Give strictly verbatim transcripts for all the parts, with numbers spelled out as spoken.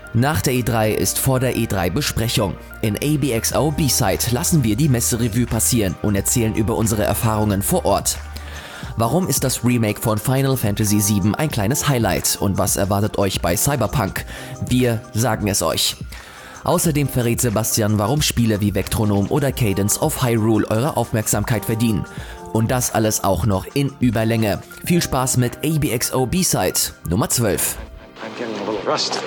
Nach der E drei ist vor der E drei Besprechung. In A B X O B-Side lassen wir die Messerevue passieren und erzählen über unsere Erfahrungen vor Ort. Warum ist das Remake von Final Fantasy sieben ein kleines Highlight und was erwartet euch bei Cyberpunk? Wir sagen es euch. Außerdem verrät Sebastian, warum Spiele wie Vectronom oder Cadence of Hyrule eure Aufmerksamkeit verdienen. Und das alles auch noch in Überlänge. Viel Spaß mit A B X O B-Side Nummer zwölf. I'm getting a little rusty.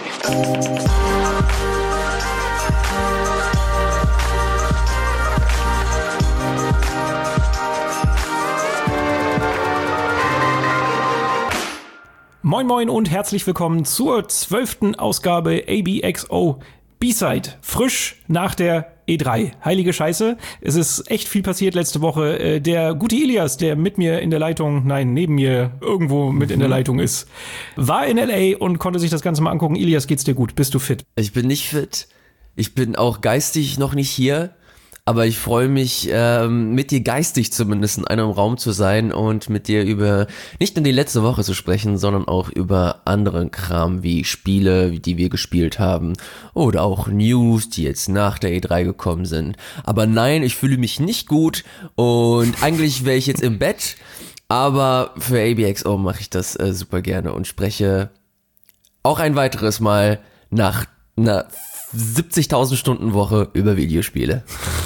Moin moin und herzlich willkommen zur zwölften Ausgabe A B X O B-Side. Frisch nach der E drei. Heilige Scheiße. Es ist echt viel passiert letzte Woche. Der gute Ilias, der mit mir in der Leitung, nein, neben mir irgendwo mit in der Leitung ist, war in L A und konnte sich das Ganze mal angucken. Ilias, geht's dir gut? Bist du fit? Ich bin nicht fit. Ich bin auch geistig noch nicht hier. Aber ich freue mich, ähm, mit dir geistig zumindest in einem Raum zu sein und mit dir über nicht nur die letzte Woche zu sprechen, sondern auch über anderen Kram wie Spiele, die wir gespielt haben oder auch News, die jetzt nach der E drei gekommen sind. Aber nein, ich fühle mich nicht gut und eigentlich wäre ich jetzt im Bett, aber für A B X O mache ich das äh, super gerne und spreche auch ein weiteres Mal nach einer siebzigtausend Stunden Woche über Videospiele.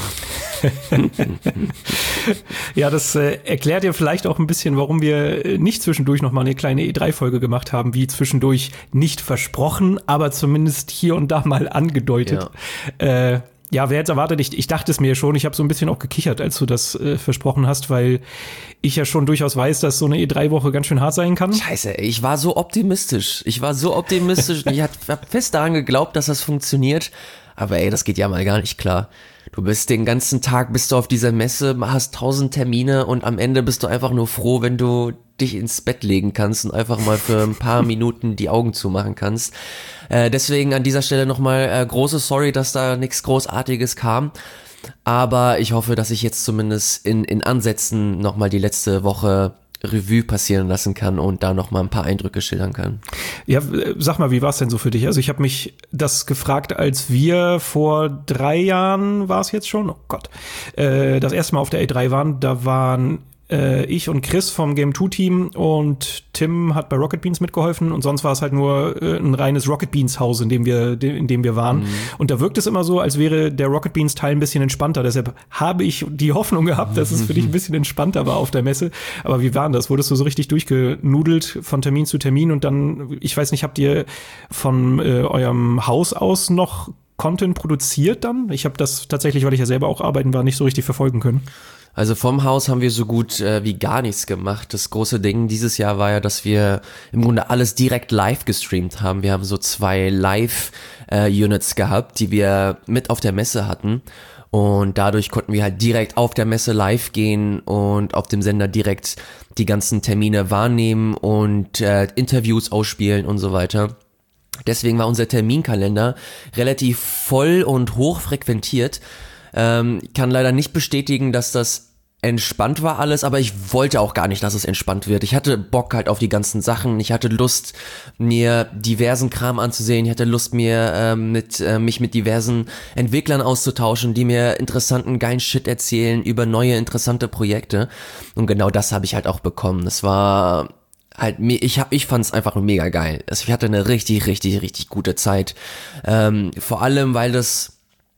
Ja, das äh, erklärt ja vielleicht auch ein bisschen, warum wir nicht zwischendurch nochmal eine kleine E drei Folge gemacht haben, wie zwischendurch nicht versprochen, aber zumindest hier und da mal angedeutet. Ja, äh, ja wer jetzt erwartet, ich, ich dachte es mir schon, ich habe so ein bisschen auch gekichert, als du das äh, versprochen hast, weil ich ja schon durchaus weiß, dass so eine E drei Woche ganz schön hart sein kann. Scheiße, ey, ich war so optimistisch. Ich war so optimistisch und ich hab fest daran geglaubt, dass das funktioniert. Aber ey, das geht ja mal gar nicht klar. Du bist den ganzen Tag, bist du auf dieser Messe, hast tausend Termine und am Ende bist du einfach nur froh, wenn du dich ins Bett legen kannst und einfach mal für ein paar Minuten die Augen zumachen kannst. Äh, deswegen an dieser Stelle nochmal äh, große Sorry, dass da nichts Großartiges kam. Aber ich hoffe, dass ich jetzt zumindest in, in Ansätzen nochmal die letzte Woche Revue passieren lassen kann und da noch mal ein paar Eindrücke schildern kann. Ja, sag mal, wie war es denn so für dich? Also ich habe mich das gefragt, als wir vor drei Jahren, war es jetzt schon, oh Gott, äh, das erste Mal auf der E drei waren, da waren äh, ich und Chris vom Game zwei Team und Tim hat bei Rocket Beans mitgeholfen und sonst war es halt nur äh, ein reines Rocket Beans Haus, in dem wir, de, in dem wir waren. Mhm. Und da wirkt es immer so, als wäre der Rocket Beans Teil ein bisschen entspannter. Deshalb habe ich die Hoffnung gehabt, dass es für dich ein bisschen entspannter war auf der Messe. Aber wie war das? Wurdest du so richtig durchgenudelt von Termin zu Termin und dann, ich weiß nicht, habt ihr von äh, eurem Haus aus noch Content produziert dann? Ich habe das tatsächlich, weil ich ja selber auch arbeiten war, nicht so richtig verfolgen können. Also vom Haus haben wir so gut äh, wie gar nichts gemacht. Das große Ding dieses Jahr war ja, dass wir im Grunde alles direkt live gestreamt haben. Wir haben so zwei Live-Units äh, gehabt, die wir mit auf der Messe hatten. Und dadurch konnten wir halt direkt auf der Messe live gehen und auf dem Sender direkt die ganzen Termine wahrnehmen und äh, Interviews ausspielen und so weiter. Deswegen war unser Terminkalender relativ voll und hoch frequentiert. Ähm, kann leider nicht bestätigen, dass das entspannt war alles, aber ich wollte auch gar nicht, dass es entspannt wird. Ich hatte Bock halt auf die ganzen Sachen. Ich hatte Lust, mir diversen Kram anzusehen. Ich hatte Lust, mir ähm, mit äh, mich mit diversen Entwicklern auszutauschen, die mir interessanten, geilen Shit erzählen über neue, interessante Projekte. Und genau das habe ich halt auch bekommen. Das war halt, ich hab, ich fand's einfach nur mega geil. Also ich hatte eine richtig, richtig, richtig gute Zeit. Ähm, vor allem, weil das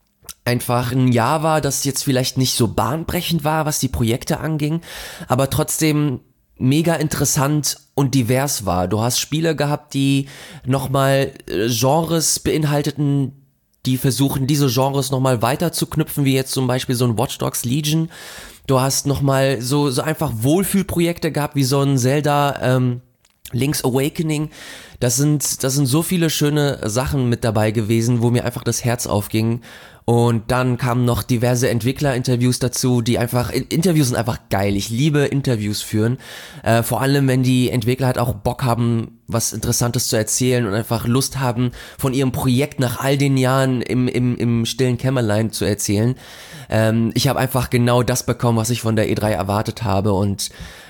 einfach ein Jahr war, das jetzt vielleicht nicht so bahnbrechend war, was die Projekte anging, aber trotzdem mega interessant und divers war. Du hast Spiele gehabt, die nochmal Genres beinhalteten, die versuchen, diese Genres nochmal weiter zu knüpfen, wie jetzt zum Beispiel so ein Watch Dogs Legion. Du hast nochmal so, so einfach Wohlfühlprojekte gehabt, wie so ein Zelda, ähm, Link's Awakening. Das sind, das sind so viele schöne Sachen mit dabei gewesen, wo mir einfach das Herz aufging. Und dann kamen noch diverse Entwicklerinterviews dazu, die einfach, Interviews sind einfach geil. Ich liebe Interviews führen. Äh, vor allem, wenn die Entwickler halt auch Bock haben, was Interessantes zu erzählen und einfach Lust haben, von ihrem Projekt nach all den Jahren im, im, im stillen Kämmerlein zu erzählen. Ähm, ich habe einfach genau das bekommen, was ich von der E drei erwartet habe und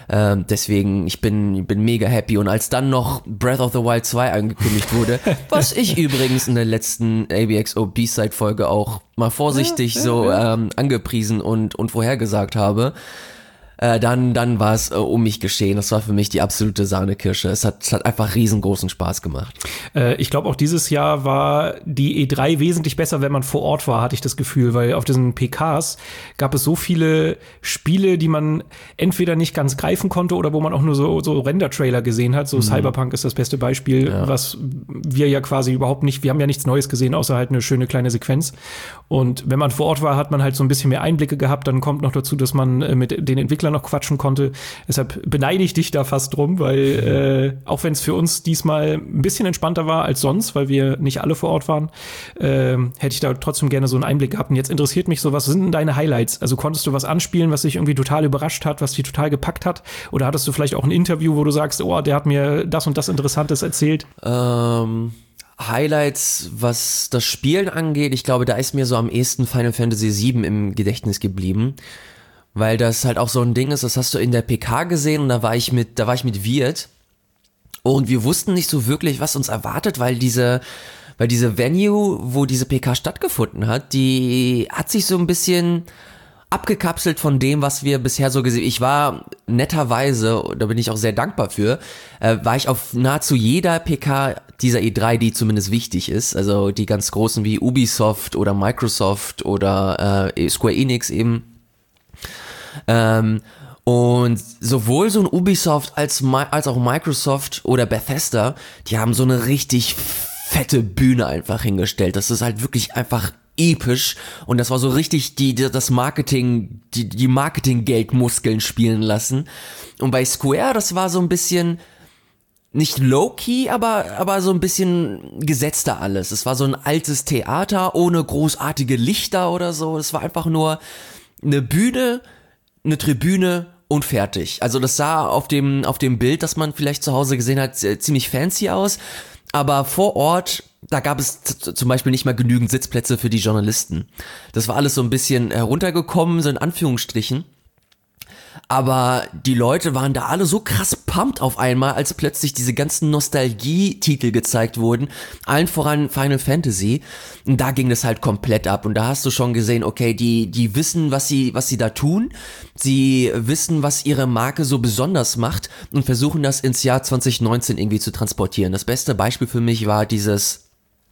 Ähm, deswegen, ich bin, bin mega happy. Und als dann noch Breath of the Wild zwei angekündigt wurde, was ich übrigens in der letzten A B X O B-Side-Folge auch mal vorsichtig ja, ja, so ja. Ähm, angepriesen und, und vorhergesagt habe, Äh, dann, dann war es äh, um mich geschehen. Das war für mich die absolute Sahnekirsche. Es hat, es hat einfach riesengroßen Spaß gemacht. Äh, ich glaube, auch dieses Jahr war die E drei wesentlich besser, wenn man vor Ort war, hatte ich das Gefühl, weil auf diesen P Ks gab es so viele Spiele, die man entweder nicht ganz greifen konnte oder wo man auch nur so, so Render-Trailer gesehen hat. So mhm. Cyberpunk ist das beste Beispiel, ja. was wir ja quasi überhaupt nicht, wir haben ja nichts Neues gesehen, außer halt eine schöne kleine Sequenz. Und wenn man vor Ort war, hat man halt so ein bisschen mehr Einblicke gehabt. Dann kommt noch dazu, dass man äh, mit den Entwicklern noch quatschen konnte. Deshalb beneide ich dich da fast drum, weil äh, auch wenn es für uns diesmal ein bisschen entspannter war als sonst, weil wir nicht alle vor Ort waren, äh, hätte ich da trotzdem gerne so einen Einblick gehabt. Und jetzt interessiert mich so, was sind denn deine Highlights? Also konntest du was anspielen, was dich irgendwie total überrascht hat, was dich total gepackt hat? Oder hattest du vielleicht auch ein Interview, wo du sagst, oh, der hat mir das und das Interessantes erzählt? Ähm... Highlights, was das Spielen angeht, ich glaube, da ist mir so am ehesten Final Fantasy sieben im Gedächtnis geblieben, weil das halt auch so ein Ding ist, das hast du in der P K gesehen und da war ich mit, da war ich mit Wirt und wir wussten nicht so wirklich, was uns erwartet, weil diese, weil diese Venue, wo diese P K stattgefunden hat, die hat sich so ein bisschen abgekapselt von dem, was wir bisher so gesehen. Ich war netterweise, da bin ich auch sehr dankbar für, äh, war ich auf nahezu jeder P K dieser E drei, die zumindest wichtig ist, also die ganz großen wie Ubisoft oder Microsoft oder äh, Square Enix eben. Ähm, und sowohl so ein Ubisoft als, als auch Microsoft oder Bethesda, die haben so eine richtig fette Bühne einfach hingestellt. Das ist halt wirklich einfach episch und das war so richtig die, die das Marketing, die, die Marketing-Geldmuskeln spielen lassen. Und bei Square, das war so ein bisschen nicht low-key, aber, aber so ein bisschen gesetzter alles. Es war so ein altes Theater ohne großartige Lichter oder so. Es war einfach nur eine Bühne, eine Tribüne und fertig. Also das sah auf dem, auf dem Bild, das man vielleicht zu Hause gesehen hat, ziemlich fancy aus. Aber vor Ort, da gab es z- zum Beispiel nicht mal genügend Sitzplätze für die Journalisten. Das war alles so ein bisschen heruntergekommen, so in Anführungsstrichen. Aber die Leute waren da alle so krass pumped auf einmal, als plötzlich diese ganzen Nostalgie-Titel gezeigt wurden, allen voran Final Fantasy. Und da ging das halt komplett ab. Und da hast du schon gesehen, okay, die, die wissen, was sie, was sie da tun. Sie wissen, was ihre Marke so besonders macht und versuchen das ins Jahr zwanzig neunzehn irgendwie zu transportieren. Das beste Beispiel für mich war dieses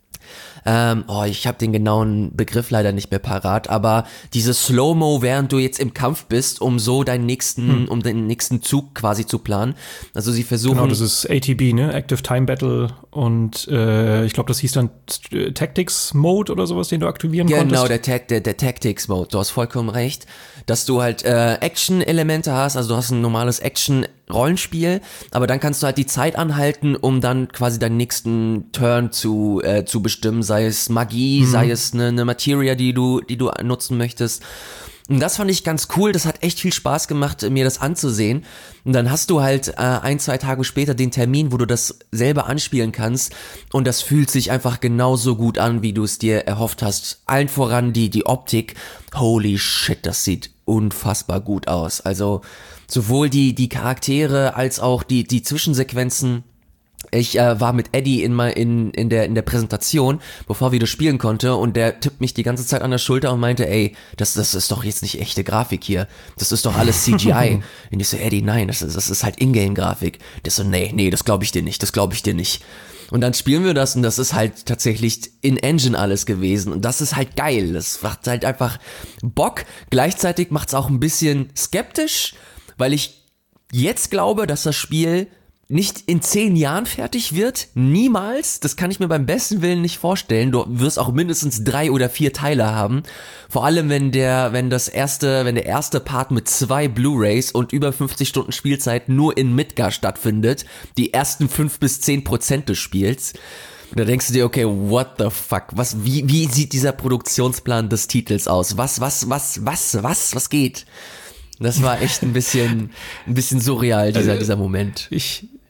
Ähm, oh, ich habe den genauen Begriff leider nicht mehr parat, aber dieses Slow-Mo, während du jetzt im Kampf bist, um so deinen nächsten, hm. um den nächsten Zug quasi zu planen. Also sie versuchen. Genau, das ist A T B, ne? Active Time Battle und äh, ich glaube, das hieß dann Tactics Mode oder sowas, den du aktivieren genau, konntest. Genau, der, Ta- der, der Tactics Mode. Du hast vollkommen recht, dass du halt äh, Action-Elemente hast, also du hast ein normales Action-Rollenspiel, aber dann kannst du halt die Zeit anhalten, um dann quasi deinen nächsten Turn zu äh, zu bestimmen, sei es Magie, mhm. sei es eine, eine Materia, die du, die du nutzen möchtest. Und das fand ich ganz cool, das hat echt viel Spaß gemacht, mir das anzusehen. Und dann hast du halt äh, ein, zwei Tage später den Termin, wo du das selber anspielen kannst. Und das fühlt sich einfach genauso gut an, wie du es dir erhofft hast. Allen voran die, die Optik. Holy shit, das sieht unfassbar gut aus. Also sowohl die, die Charaktere als auch die, die Zwischensequenzen. Ich äh, war mit Eddie in, mal in, in, der, in der Präsentation, bevor wir das spielen konnte, und der tippt mich die ganze Zeit an der Schulter und meinte, ey, das, das ist doch jetzt nicht echte Grafik hier, das ist doch alles C G I. Und ich so, Eddie, nein, das ist, das ist halt Ingame-Grafik. Der so, nee, nee, das glaube ich dir nicht, das glaube ich dir nicht. Und dann spielen wir das und das ist halt tatsächlich in-Engine alles gewesen und das ist halt geil, das macht halt einfach Bock. Gleichzeitig macht es auch ein bisschen skeptisch, weil ich jetzt glaube, dass das Spiel nicht in zehn Jahren fertig wird, niemals, das kann ich mir beim besten Willen nicht vorstellen. Du wirst auch mindestens drei oder vier Teile haben, vor allem wenn der, wenn das erste, wenn der erste Part mit zwei Blu-Rays und über fünfzig Stunden Spielzeit nur in Midgar stattfindet, die ersten fünf bis zehn Prozent des Spiels. Und da denkst du dir, okay, what the fuck, was, wie, wie sieht dieser Produktionsplan des Titels aus? Was, was, was, was, was, was geht? Das war echt ein bisschen, ein bisschen surreal, dieser, dieser Moment. Ich,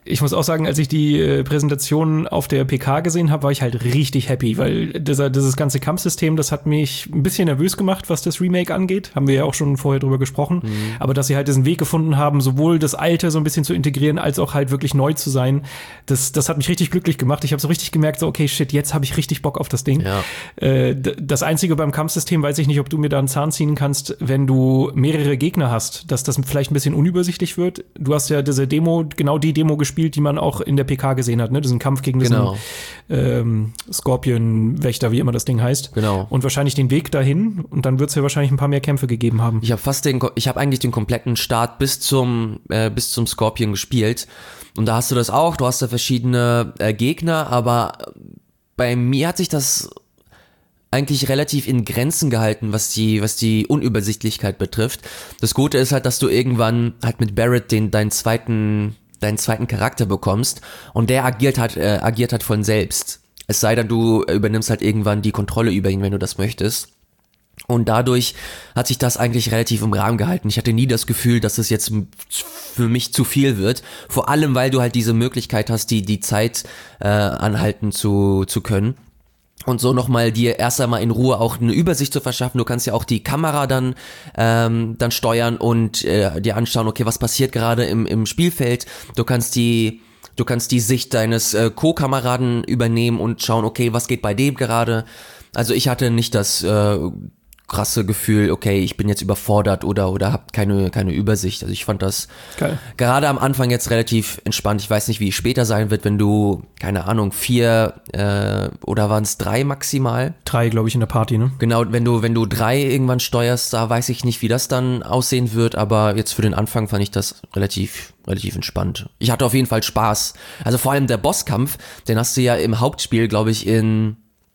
Ich muss auch sagen, als ich die äh, Präsentation auf der P K gesehen habe, war ich halt richtig happy, weil dieser, dieses ganze Kampfsystem, das hat mich ein bisschen nervös gemacht, was das Remake angeht. Haben wir ja auch schon vorher drüber gesprochen. Mhm. Aber dass sie halt diesen Weg gefunden haben, sowohl das Alte so ein bisschen zu integrieren, als auch halt wirklich neu zu sein, das, das hat mich richtig glücklich gemacht. Ich habe so richtig gemerkt, so okay, shit, jetzt habe ich richtig Bock auf das Ding. Ja. Äh, d- das Einzige beim Kampfsystem, weiß ich nicht, ob du mir da einen Zahn ziehen kannst, wenn du mehrere Gegner hast, dass das vielleicht ein bisschen unübersichtlich wird. Du hast ja diese Demo, genau die Demo gespielt, die man auch in der P K gesehen hat, ne? Diesen Kampf gegen diesen genau. ähm, Scorpion-Wächter, wie immer das Ding heißt. Genau. Und wahrscheinlich den Weg dahin und dann wird es ja wahrscheinlich ein paar mehr Kämpfe gegeben haben. Ich habe fast den, ich habe eigentlich den kompletten Start bis zum, äh, bis zum Scorpion gespielt. Und da hast du das auch, du hast da verschiedene äh, Gegner, aber bei mir hat sich das eigentlich relativ in Grenzen gehalten, was die, was die Unübersichtlichkeit betrifft. Das Gute ist halt, dass du irgendwann halt mit Barrett den, deinen zweiten, deinen zweiten Charakter bekommst und der agiert halt, äh, agiert halt von selbst. Es sei denn, du übernimmst halt irgendwann die Kontrolle über ihn, wenn du das möchtest. Und dadurch hat sich das eigentlich relativ im Rahmen gehalten. Ich hatte nie das Gefühl, dass es jetzt für mich zu viel wird. Vor allem, weil du halt diese Möglichkeit hast, die, die Zeit äh, anhalten zu, zu können. Und so nochmal dir erst einmal in Ruhe auch eine Übersicht zu verschaffen. Du kannst ja auch die Kamera dann ähm, dann steuern und äh, dir anschauen, okay, was passiert gerade im im Spielfeld. Du kannst die du kannst die Sicht deines äh, Co-Kameraden übernehmen und schauen, okay, was geht bei dem gerade. Also ich hatte nicht das äh, krasse Gefühl, okay, ich bin jetzt überfordert oder oder hab keine keine Übersicht. Also ich fand das Geil. Gerade am Anfang jetzt relativ entspannt. Ich weiß nicht, wie es später sein wird, wenn du, keine Ahnung, vier äh, oder waren es drei maximal? Drei, glaube ich, in der Party, ne? Genau, wenn du wenn du drei irgendwann steuerst, da weiß ich nicht, wie das dann aussehen wird, aber jetzt für den Anfang fand ich das relativ relativ entspannt. Ich hatte auf jeden Fall Spaß. Also vor allem der Bosskampf, den hast du ja im Hauptspiel, glaube ich, in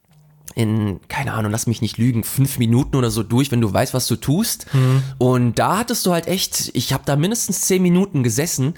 in, keine Ahnung, lass mich nicht lügen, fünf Minuten oder so durch, wenn du weißt, was du tust. Mhm. Und da hattest du halt echt, ich habe da mindestens zehn Minuten gesessen,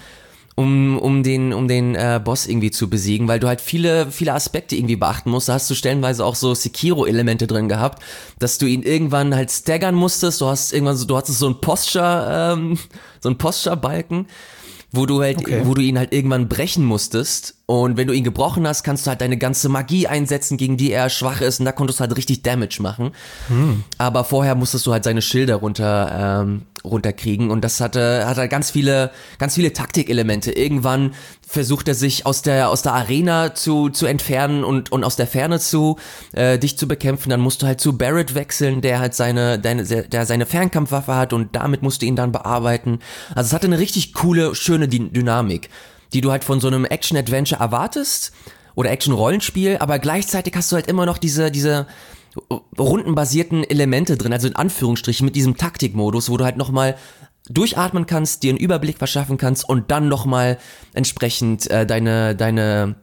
um um den um den äh, Boss irgendwie zu besiegen, weil du halt viele viele Aspekte irgendwie beachten musst. Da hast du stellenweise auch so Sekiro-Elemente drin gehabt, dass du ihn irgendwann halt staggern musstest. Du hast irgendwann so, du hattest so ein Posture, ähm, so ein Posture-Balken, wo du halt, okay. wo du ihn halt irgendwann brechen musstest. Und wenn du ihn gebrochen hast, kannst du halt deine ganze Magie einsetzen, gegen die er schwach ist. Und da konntest du halt richtig Damage machen. Hm. Aber vorher musstest du halt seine Schilder runter, ähm, runterkriegen. Und das hatte, hatte ganz viele, ganz viele Taktikelemente. Irgendwann versucht er sich aus der, aus der Arena zu, zu entfernen und, und aus der Ferne zu, äh, dich zu bekämpfen. Dann musst du halt zu Barrett wechseln, der halt seine, deine, der seine Fernkampfwaffe hat und damit musst du ihn dann bearbeiten. Also es hatte eine richtig coole, schöne Dynamik, die du halt von so einem Action-Adventure erwartest oder Action-Rollenspiel, aber gleichzeitig hast du halt immer noch diese, diese rundenbasierten Elemente drin, also in Anführungsstrichen mit diesem Taktikmodus, wo du halt nochmal durchatmen kannst, dir einen Überblick verschaffen kannst und dann nochmal entsprechend äh, deine, deine,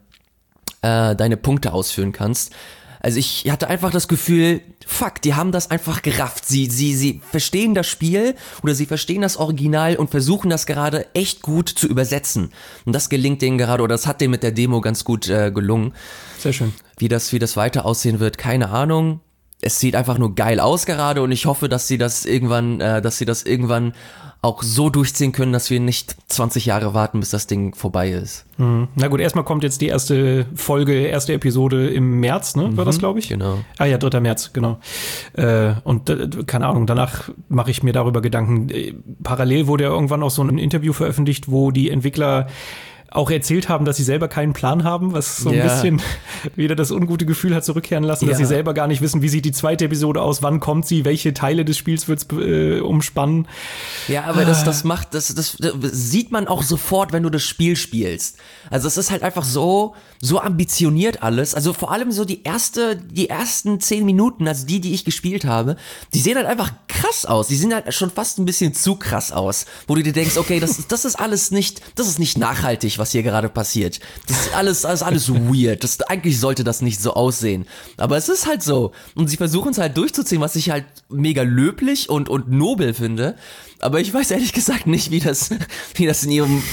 äh, deine Punkte ausführen kannst. Also ich hatte einfach das Gefühl, fuck, die haben das einfach gerafft. Sie, sie, sie verstehen das Spiel oder sie verstehen das Original und versuchen das gerade echt gut zu übersetzen. Und das gelingt denen gerade, oder das hat denen mit der Demo ganz gut äh, gelungen. Sehr schön. Wie das, wie das weiter aussehen wird, keine Ahnung. Es sieht einfach nur geil aus gerade und ich hoffe, dass sie das irgendwann, äh, dass sie das irgendwann auch so durchziehen können, dass wir nicht zwanzig Jahre warten, bis das Ding vorbei ist. Mhm. Na gut, erstmal kommt jetzt die erste Folge, erste Episode im März, ne? War mhm, das, glaube ich? Genau. Ah ja, dritter März, genau. Äh, und äh, keine Ahnung, danach mache ich mir darüber Gedanken. Äh, parallel wurde ja irgendwann auch so ein Interview veröffentlicht, wo die Entwickler auch erzählt haben, dass sie selber keinen Plan haben, was so ein ja. bisschen wieder das ungute Gefühl hat zurückkehren lassen, dass ja. sie selber gar nicht wissen, wie sieht die zweite Episode aus, wann kommt sie, welche Teile des Spiels wird's äh, umspannen. Ja, aber das, das macht, das, das, das sieht man auch sofort, wenn du das Spiel spielst. Also es ist halt einfach so, so ambitioniert alles. Also vor allem so die erste, die ersten zehn Minuten, also die, die ich gespielt habe, die sehen halt einfach krass aus. Die sehen halt schon fast ein bisschen zu krass aus, wo du dir denkst, okay, das, das ist alles nicht, das ist nicht nachhaltig, was hier gerade passiert. Das ist alles, das ist alles weird. Das, eigentlich sollte das nicht so aussehen. Aber es ist halt so. Und sie versuchen es halt durchzuziehen, was ich halt mega löblich und, und nobel finde. Aber ich weiß ehrlich gesagt nicht, wie das, wie das in ihrem,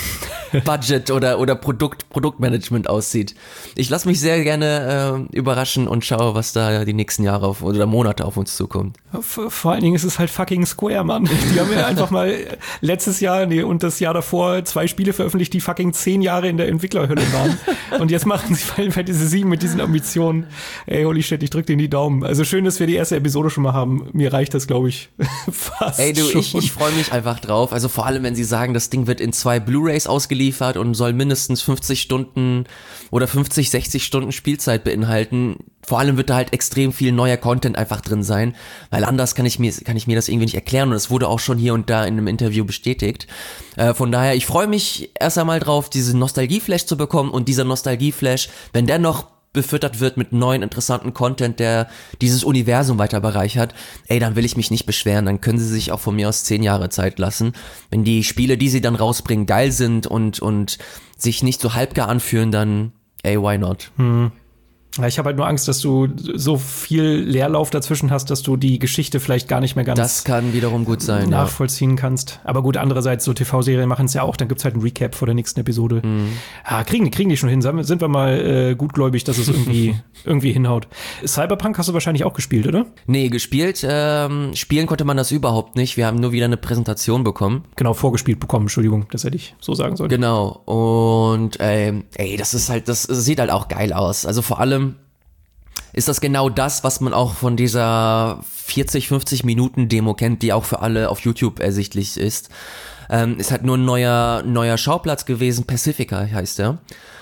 Budget oder, oder Produkt, Produktmanagement aussieht. Ich lasse mich sehr gerne äh, überraschen und schaue, was da die nächsten Jahre auf, oder Monate auf uns zukommt. Vor, vor allen Dingen ist es halt fucking Square, Mann. Die haben ja einfach mal letztes Jahr nee, und das Jahr davor zwei Spiele veröffentlicht, die fucking zehn Jahre in der Entwicklerhölle waren. Und jetzt machen sie Final Fantasy sieben mit diesen Ambitionen. Ey, holy shit, ich drück dir in die Daumen. Also schön, dass wir die erste Episode schon mal haben. Mir reicht das, glaube ich, fast Ey, du, schon. ich, ich freue mich einfach drauf. Also vor allem, wenn sie sagen, das Ding wird in zwei Blu-Rays ausgeliefert und soll mindestens fünfzig Stunden oder fünfzig, sechzig Stunden Spielzeit beinhalten. Vor allem wird da halt extrem viel neuer Content einfach drin sein, weil anders kann ich mir kann ich mir das irgendwie nicht erklären und es wurde auch schon hier und da in einem Interview bestätigt. Äh, von daher, ich freue mich erst einmal drauf, diesen Nostalgie-Flash zu bekommen und dieser Nostalgie-Flash, wenn der noch befüttert wird mit neuen interessanten Content, der dieses Universum weiter bereichert, ey, dann will ich mich nicht beschweren, dann können sie sich auch von mir aus zehn Jahre Zeit lassen. Wenn die Spiele, die sie dann rausbringen, geil sind und und sich nicht so halbgar anfühlen, dann ey, why not? Hm. Ja, ich habe halt nur Angst, dass du so viel Leerlauf dazwischen hast, dass du die Geschichte vielleicht gar nicht mehr ganz Das kann wiederum gut sein, nachvollziehen ja. kannst. Aber gut, andererseits, so T V-Serien machen es ja auch, dann gibt's halt ein Recap vor der nächsten Episode. Mhm. Ah, kriegen, kriegen die schon hin. Sind wir mal äh, gutgläubig, dass es irgendwie, irgendwie hinhaut. Cyberpunk hast du wahrscheinlich auch gespielt, oder? Nee, gespielt. Ähm, spielen konnte man das überhaupt nicht. Wir haben nur wieder eine Präsentation bekommen. Genau, vorgespielt bekommen, Entschuldigung, das hätte ich so sagen sollen. Genau. Und ähm, ey, das ist halt, das sieht halt auch geil aus. Also vor allem ist das genau das, was man auch von dieser vierzig, fünfzig Minuten Demo kennt, die auch für alle auf YouTube ersichtlich ist. Ähm, ist halt nur ein neuer, neuer Schauplatz gewesen, Pacifica heißt der.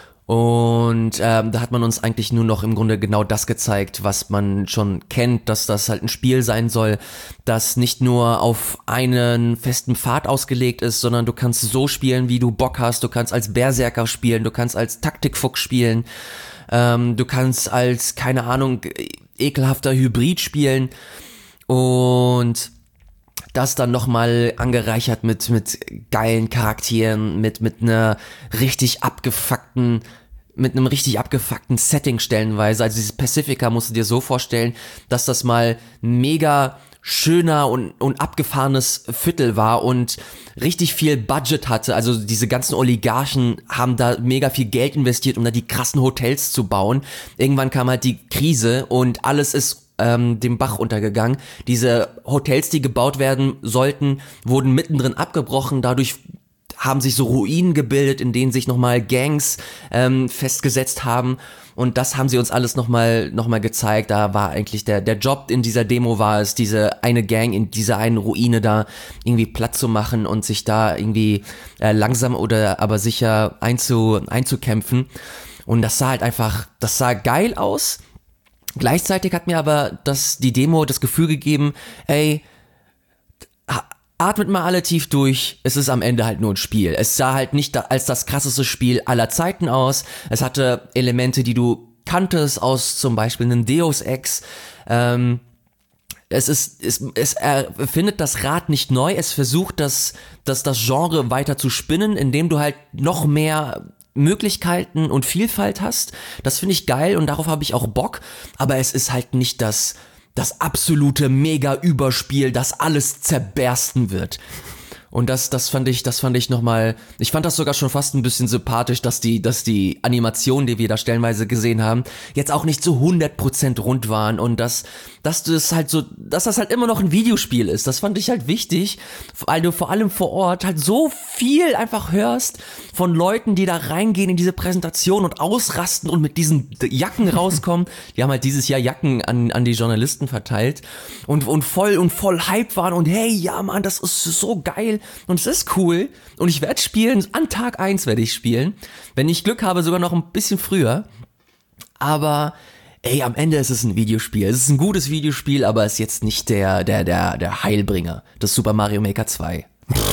Und ähm, da hat man uns eigentlich nur noch im Grunde genau das gezeigt, was man schon kennt, dass das halt ein Spiel sein soll, das nicht nur auf einen festen Pfad ausgelegt ist, sondern du kannst so spielen, wie du Bock hast, du kannst als Berserker spielen, du kannst als Taktikfuchs spielen, ähm, du kannst als, keine Ahnung, ekelhafter Hybrid spielen und das dann nochmal angereichert mit mit geilen Charakteren, mit mit einer richtig abgefuckten, mit einem richtig abgefuckten Setting stellenweise. Also dieses Pacifica musst du dir so vorstellen, dass das mal mega schöner und, und abgefahrenes Viertel war und richtig viel Budget hatte. Also diese ganzen Oligarchen haben da mega viel Geld investiert, um da die krassen Hotels zu bauen. Irgendwann kam halt die Krise und alles ist ähm, dem Bach untergegangen. Diese Hotels, die gebaut werden sollten, wurden mittendrin abgebrochen. Dadurch haben sich so Ruinen gebildet, in denen sich nochmal Gangs ähm, festgesetzt haben. Und das haben sie uns alles nochmal noch mal gezeigt. Da war eigentlich der der Job in dieser Demo war es, diese eine Gang in dieser einen Ruine da irgendwie platt zu machen und sich da irgendwie äh, langsam oder aber sicher einzu, einzukämpfen. Und das sah halt einfach, das sah geil aus. Gleichzeitig hat mir aber das die Demo das Gefühl gegeben, ey, atmet mal alle tief durch, es ist am Ende halt nur ein Spiel. Es sah halt nicht als das krasseste Spiel aller Zeiten aus. Es hatte Elemente, die du kanntest aus zum Beispiel einem Deus Ex. Ähm, es ist, es, es erfindet das Rad nicht neu. Es versucht, das, das, das Genre weiter zu spinnen, indem du halt noch mehr Möglichkeiten und Vielfalt hast. Das finde ich geil und darauf habe ich auch Bock. Aber es ist halt nicht das das absolute Mega-Überspiel, das alles zerbersten wird. Und das, das fand ich, das fand ich nochmal, ich fand das sogar schon fast ein bisschen sympathisch, dass die, dass die Animationen, die wir da stellenweise gesehen haben, jetzt auch nicht so hundert Prozent rund waren und dass, dass das halt so, dass das halt immer noch ein Videospiel ist. Das fand ich halt wichtig, weil du vor allem vor Ort halt so viel einfach hörst von Leuten, die da reingehen in diese Präsentation und ausrasten und mit diesen Jacken rauskommen. Die haben halt dieses Jahr Jacken an, an die Journalisten verteilt und, und voll und voll hype waren und hey, ja Mann, das ist so geil. Und es ist cool und ich werde spielen, an Tag eins werde ich spielen, wenn ich Glück habe, sogar noch ein bisschen früher, aber ey, am Ende ist es ein Videospiel, es ist ein gutes Videospiel, aber es ist jetzt nicht der, der, der, der Heilbringer des Super Mario Maker zwei.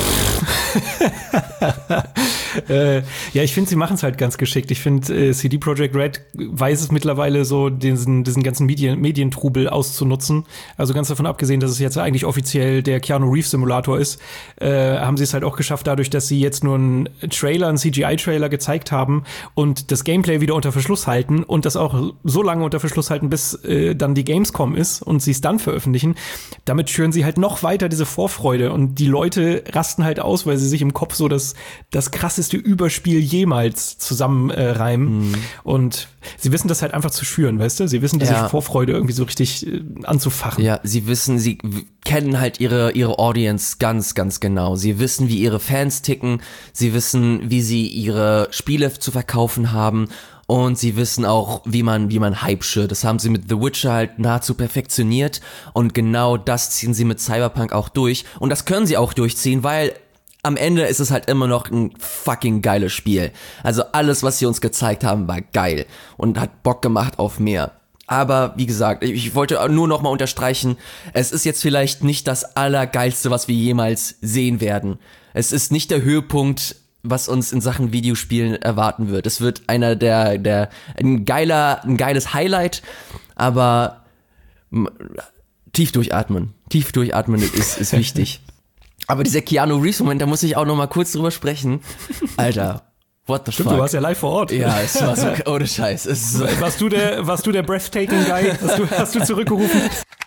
äh, ja, ich finde, sie machen es halt ganz geschickt. Ich finde, äh, C D Projekt Red weiß es mittlerweile so, diesen, diesen ganzen Medien, Medientrubel auszunutzen. Also ganz davon abgesehen, dass es jetzt eigentlich offiziell der Keanu Reeves Simulator ist, äh, haben sie es halt auch geschafft, dadurch, dass sie jetzt nur einen Trailer, einen C G I-Trailer gezeigt haben und das Gameplay wieder unter Verschluss halten und das auch so lange unter Verschluss halten, bis äh, dann die Gamescom ist und sie es dann veröffentlichen. Damit schüren sie halt noch weiter diese Vorfreude und die Leute rasten halt aus, weil sie sich im Kopf so das, das krasse schlechteste Überspiel jemals zusammen äh, reimen. Mhm. Und sie wissen das halt einfach zu schüren, weißt du? Sie wissen diese ja. Vorfreude irgendwie so richtig äh, anzufachen. Ja, sie wissen, sie w- kennen halt ihre, ihre Audience ganz, ganz genau. Sie wissen, wie ihre Fans ticken. Sie wissen, wie sie ihre Spiele zu verkaufen haben. Und sie wissen auch, wie man, wie man Hype schürt. Das haben sie mit The Witcher halt nahezu perfektioniert. Und genau das ziehen sie mit Cyberpunk auch durch. Und das können sie auch durchziehen, weil am Ende ist es halt immer noch ein fucking geiles Spiel. Also alles, was sie uns gezeigt haben, war geil. Und hat Bock gemacht auf mehr. Aber wie gesagt, ich wollte nur noch mal unterstreichen, es ist jetzt vielleicht nicht das Allergeilste, was wir jemals sehen werden. Es ist nicht der Höhepunkt, was uns in Sachen Videospielen erwarten wird. Es wird einer der, der, ein geiler, ein geiles Highlight, aber m- tief durchatmen. Tief durchatmen ist, ist wichtig. Aber dieser Keanu Reeves Moment, da muss ich auch noch mal kurz drüber sprechen. Alter, what the Stimmt, fuck? du warst ja live vor Ort. Ja, es war so, ohne Scheiß. Es ist so, Warst du der, warst du der Breathtaking Guy? Hast du, hast du zurückgerufen?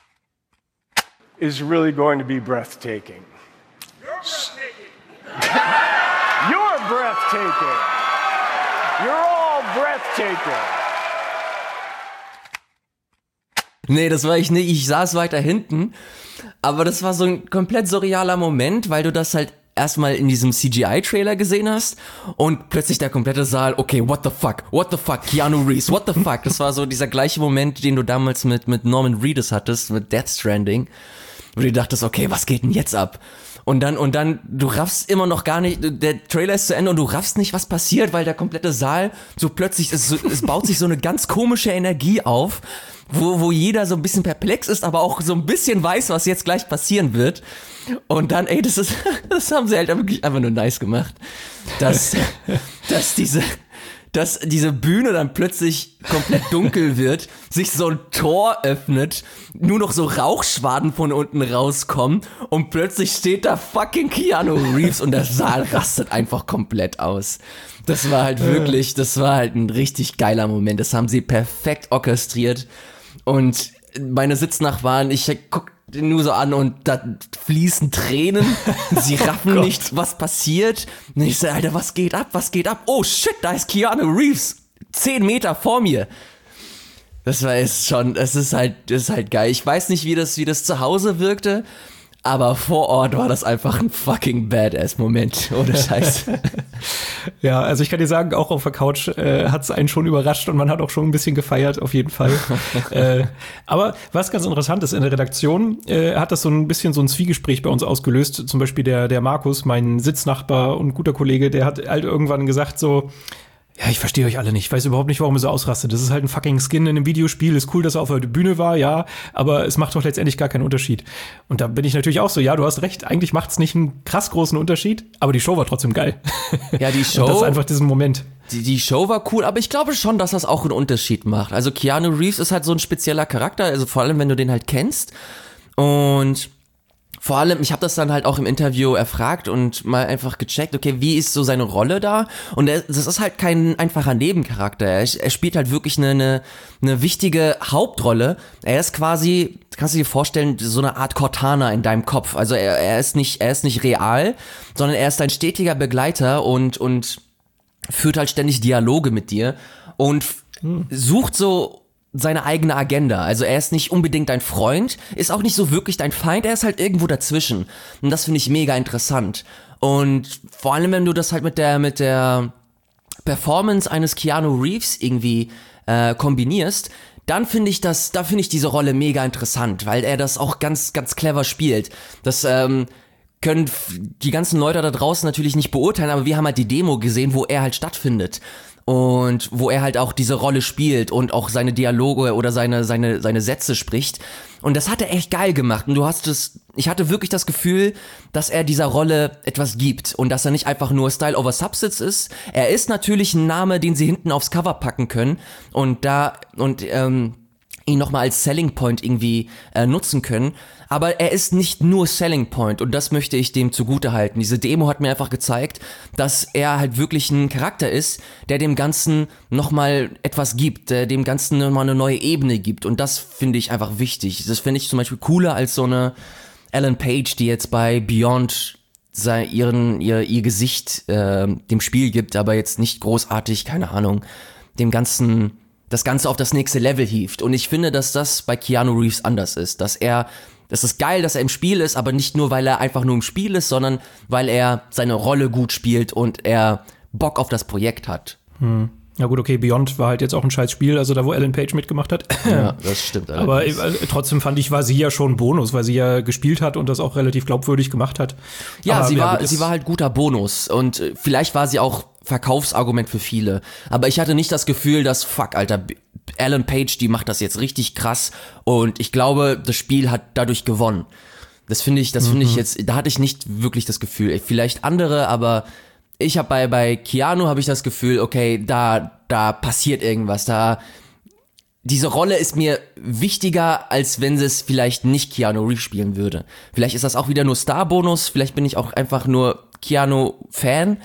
Is really going to be breathtaking. You're breathtaking. You're all breathtaking. nee, das war ich nicht. Ich saß weiter hinten. Aber das war so ein komplett surrealer Moment, weil du das halt erstmal in diesem C G I-Trailer gesehen hast und plötzlich der komplette Saal, okay, what the fuck, what the fuck, Keanu Reeves, what the fuck. Das war so dieser gleiche Moment, den du damals mit, mit Norman Reedus hattest, mit Death Stranding, wo du dachtest, okay, was geht denn jetzt ab? Und dann, und dann, du raffst immer noch gar nicht, der Trailer ist zu Ende und du raffst nicht, was passiert, weil der komplette Saal so plötzlich, es, es baut sich so eine ganz komische Energie auf, wo, wo jeder so ein bisschen perplex ist, aber auch so ein bisschen weiß, was jetzt gleich passieren wird. Und dann, ey, das ist, das haben sie halt wirklich einfach nur nice gemacht. Dass, dass diese, dass diese Bühne dann plötzlich komplett dunkel wird, sich so ein Tor öffnet, nur noch so Rauchschwaden von unten rauskommen und plötzlich steht da fucking Keanu Reeves und der Saal rastet einfach komplett aus. Das war halt wirklich, das war halt ein richtig geiler Moment. Das haben sie perfekt orchestriert und meine Sitznachbarn, ich guck den nur so an und da fließen Tränen. Sie raffen oh nicht, was passiert. Und ich so, Alter, was geht ab, was geht ab? Oh shit, da ist Keanu Reeves. Zehn Meter vor mir. Das war es schon, es ist halt, das ist halt geil. Ich weiß nicht, wie das, wie das zu Hause wirkte, aber vor Ort war das einfach ein fucking Badass-Moment. Ohne Scheiß. Ja, also ich kann dir sagen, auch auf der Couch äh, hat es einen schon überrascht und man hat auch schon ein bisschen gefeiert, auf jeden Fall. äh, aber was ganz interessant ist, in der Redaktion äh, hat das so ein bisschen so ein Zwiegespräch bei uns ausgelöst. Zum Beispiel der, der Markus, mein Sitznachbar und guter Kollege, der hat halt irgendwann gesagt so, ja, ich verstehe euch alle nicht. Ich weiß überhaupt nicht, warum ihr so ausrastet. Das ist halt ein fucking Skin in einem Videospiel. Ist cool, dass er auf der Bühne war, ja. Aber es macht doch letztendlich gar keinen Unterschied. Und da bin ich natürlich auch so, ja, du hast recht. Eigentlich macht es nicht einen krass großen Unterschied. Aber die Show war trotzdem geil. Ja, die Show. Und das ist einfach diesen Moment. Die, die Show war cool, aber ich glaube schon, dass das auch einen Unterschied macht. Also Keanu Reeves ist halt so ein spezieller Charakter. Also vor allem, wenn du den halt kennst. Und vor allem, ich habe das dann halt auch im Interview erfragt und mal einfach gecheckt, okay, wie ist so seine Rolle da? Und er, das ist halt kein einfacher Nebencharakter. Er, er spielt halt wirklich eine, eine, eine wichtige Hauptrolle. Er ist quasi, kannst du dir vorstellen, so eine Art Cortana in deinem Kopf. Also er, er ist nicht, er ist nicht real, sondern er ist ein stetiger Begleiter und, und führt halt ständig Dialoge mit dir und hm. sucht so seine eigene Agenda. Also er ist nicht unbedingt dein Freund, ist auch nicht so wirklich dein Feind, er ist halt irgendwo dazwischen. Und das finde ich mega interessant. Und vor allem, wenn du das halt mit der mit der Performance eines Keanu Reeves irgendwie äh, kombinierst, dann finde ich das, da finde ich diese Rolle mega interessant, weil er das auch ganz, ganz clever spielt. Das ähm, können die ganzen Leute da draußen natürlich nicht beurteilen, aber wir haben halt die Demo gesehen, wo er halt stattfindet. Und wo er halt auch diese Rolle spielt und auch seine Dialoge oder seine seine seine Sätze spricht. Und das hat er echt geil gemacht. Und du hast es, ich hatte wirklich das Gefühl, dass er dieser Rolle etwas gibt und dass er nicht einfach nur Style over Substance ist. Er ist natürlich ein Name, den sie hinten aufs Cover packen können und da und ähm, ihn nochmal als Selling Point irgendwie äh, nutzen können. Aber er ist nicht nur Selling Point und das möchte ich dem zugutehalten. Diese Demo hat mir einfach gezeigt, dass er halt wirklich ein Charakter ist, der dem Ganzen nochmal etwas gibt, der dem Ganzen nochmal eine neue Ebene gibt und das finde ich einfach wichtig. Das finde ich zum Beispiel cooler als so eine Ellen Page, die jetzt bei Beyond sei, ihren, ihr, ihr Gesicht äh, dem Spiel gibt, aber jetzt nicht großartig, keine Ahnung, dem Ganzen, das Ganze auf das nächste Level hieft. Und ich finde, dass das bei Keanu Reeves anders ist, dass er, das ist geil, dass er im Spiel ist, aber nicht nur, weil er einfach nur im Spiel ist, sondern weil er seine Rolle gut spielt und er Bock auf das Projekt hat. Hm. Ja gut, okay, Beyond war halt jetzt auch ein scheiß Spiel, also da, wo Ellen Page mitgemacht hat. Ja, das stimmt. Aber äh, trotzdem fand ich, war sie ja schon ein Bonus, weil sie ja gespielt hat und das auch relativ glaubwürdig gemacht hat. Ja, aber, sie, ja, war, gut, sie war halt guter Bonus und äh, vielleicht war sie auch Verkaufsargument für viele. Aber ich hatte nicht das Gefühl, dass, fuck, Alter, Ellen Page, die macht das jetzt richtig krass und ich glaube, das Spiel hat dadurch gewonnen. Das finde ich, das mhm. finde ich jetzt, da hatte ich nicht wirklich das Gefühl. Vielleicht andere, aber ich habe bei bei Keanu habe ich das Gefühl, okay, da da passiert irgendwas, da diese Rolle ist mir wichtiger, als wenn sie es vielleicht nicht Keanu Reeves spielen würde. Vielleicht ist das auch wieder nur Star-Bonus, vielleicht bin ich auch einfach nur Keanu-Fan,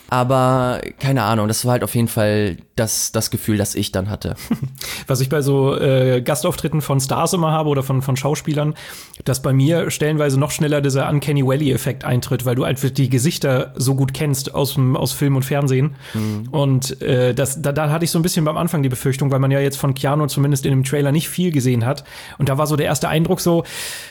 aber keine Ahnung, das war halt auf jeden Fall das, das Gefühl, das ich dann hatte. Was ich bei so äh, Gastauftritten von Stars immer habe oder von, von Schauspielern, dass bei mir stellenweise noch schneller dieser Uncanny Valley-Effekt eintritt, weil du einfach die Gesichter so gut kennst aus, aus Film und Fernsehen. Mhm. Und äh, das, da, da hatte ich so ein bisschen beim Anfang die Befürchtung, weil man ja jetzt von Keanu zumindest in dem Trailer nicht viel gesehen hat. Und da war so der erste Eindruck so,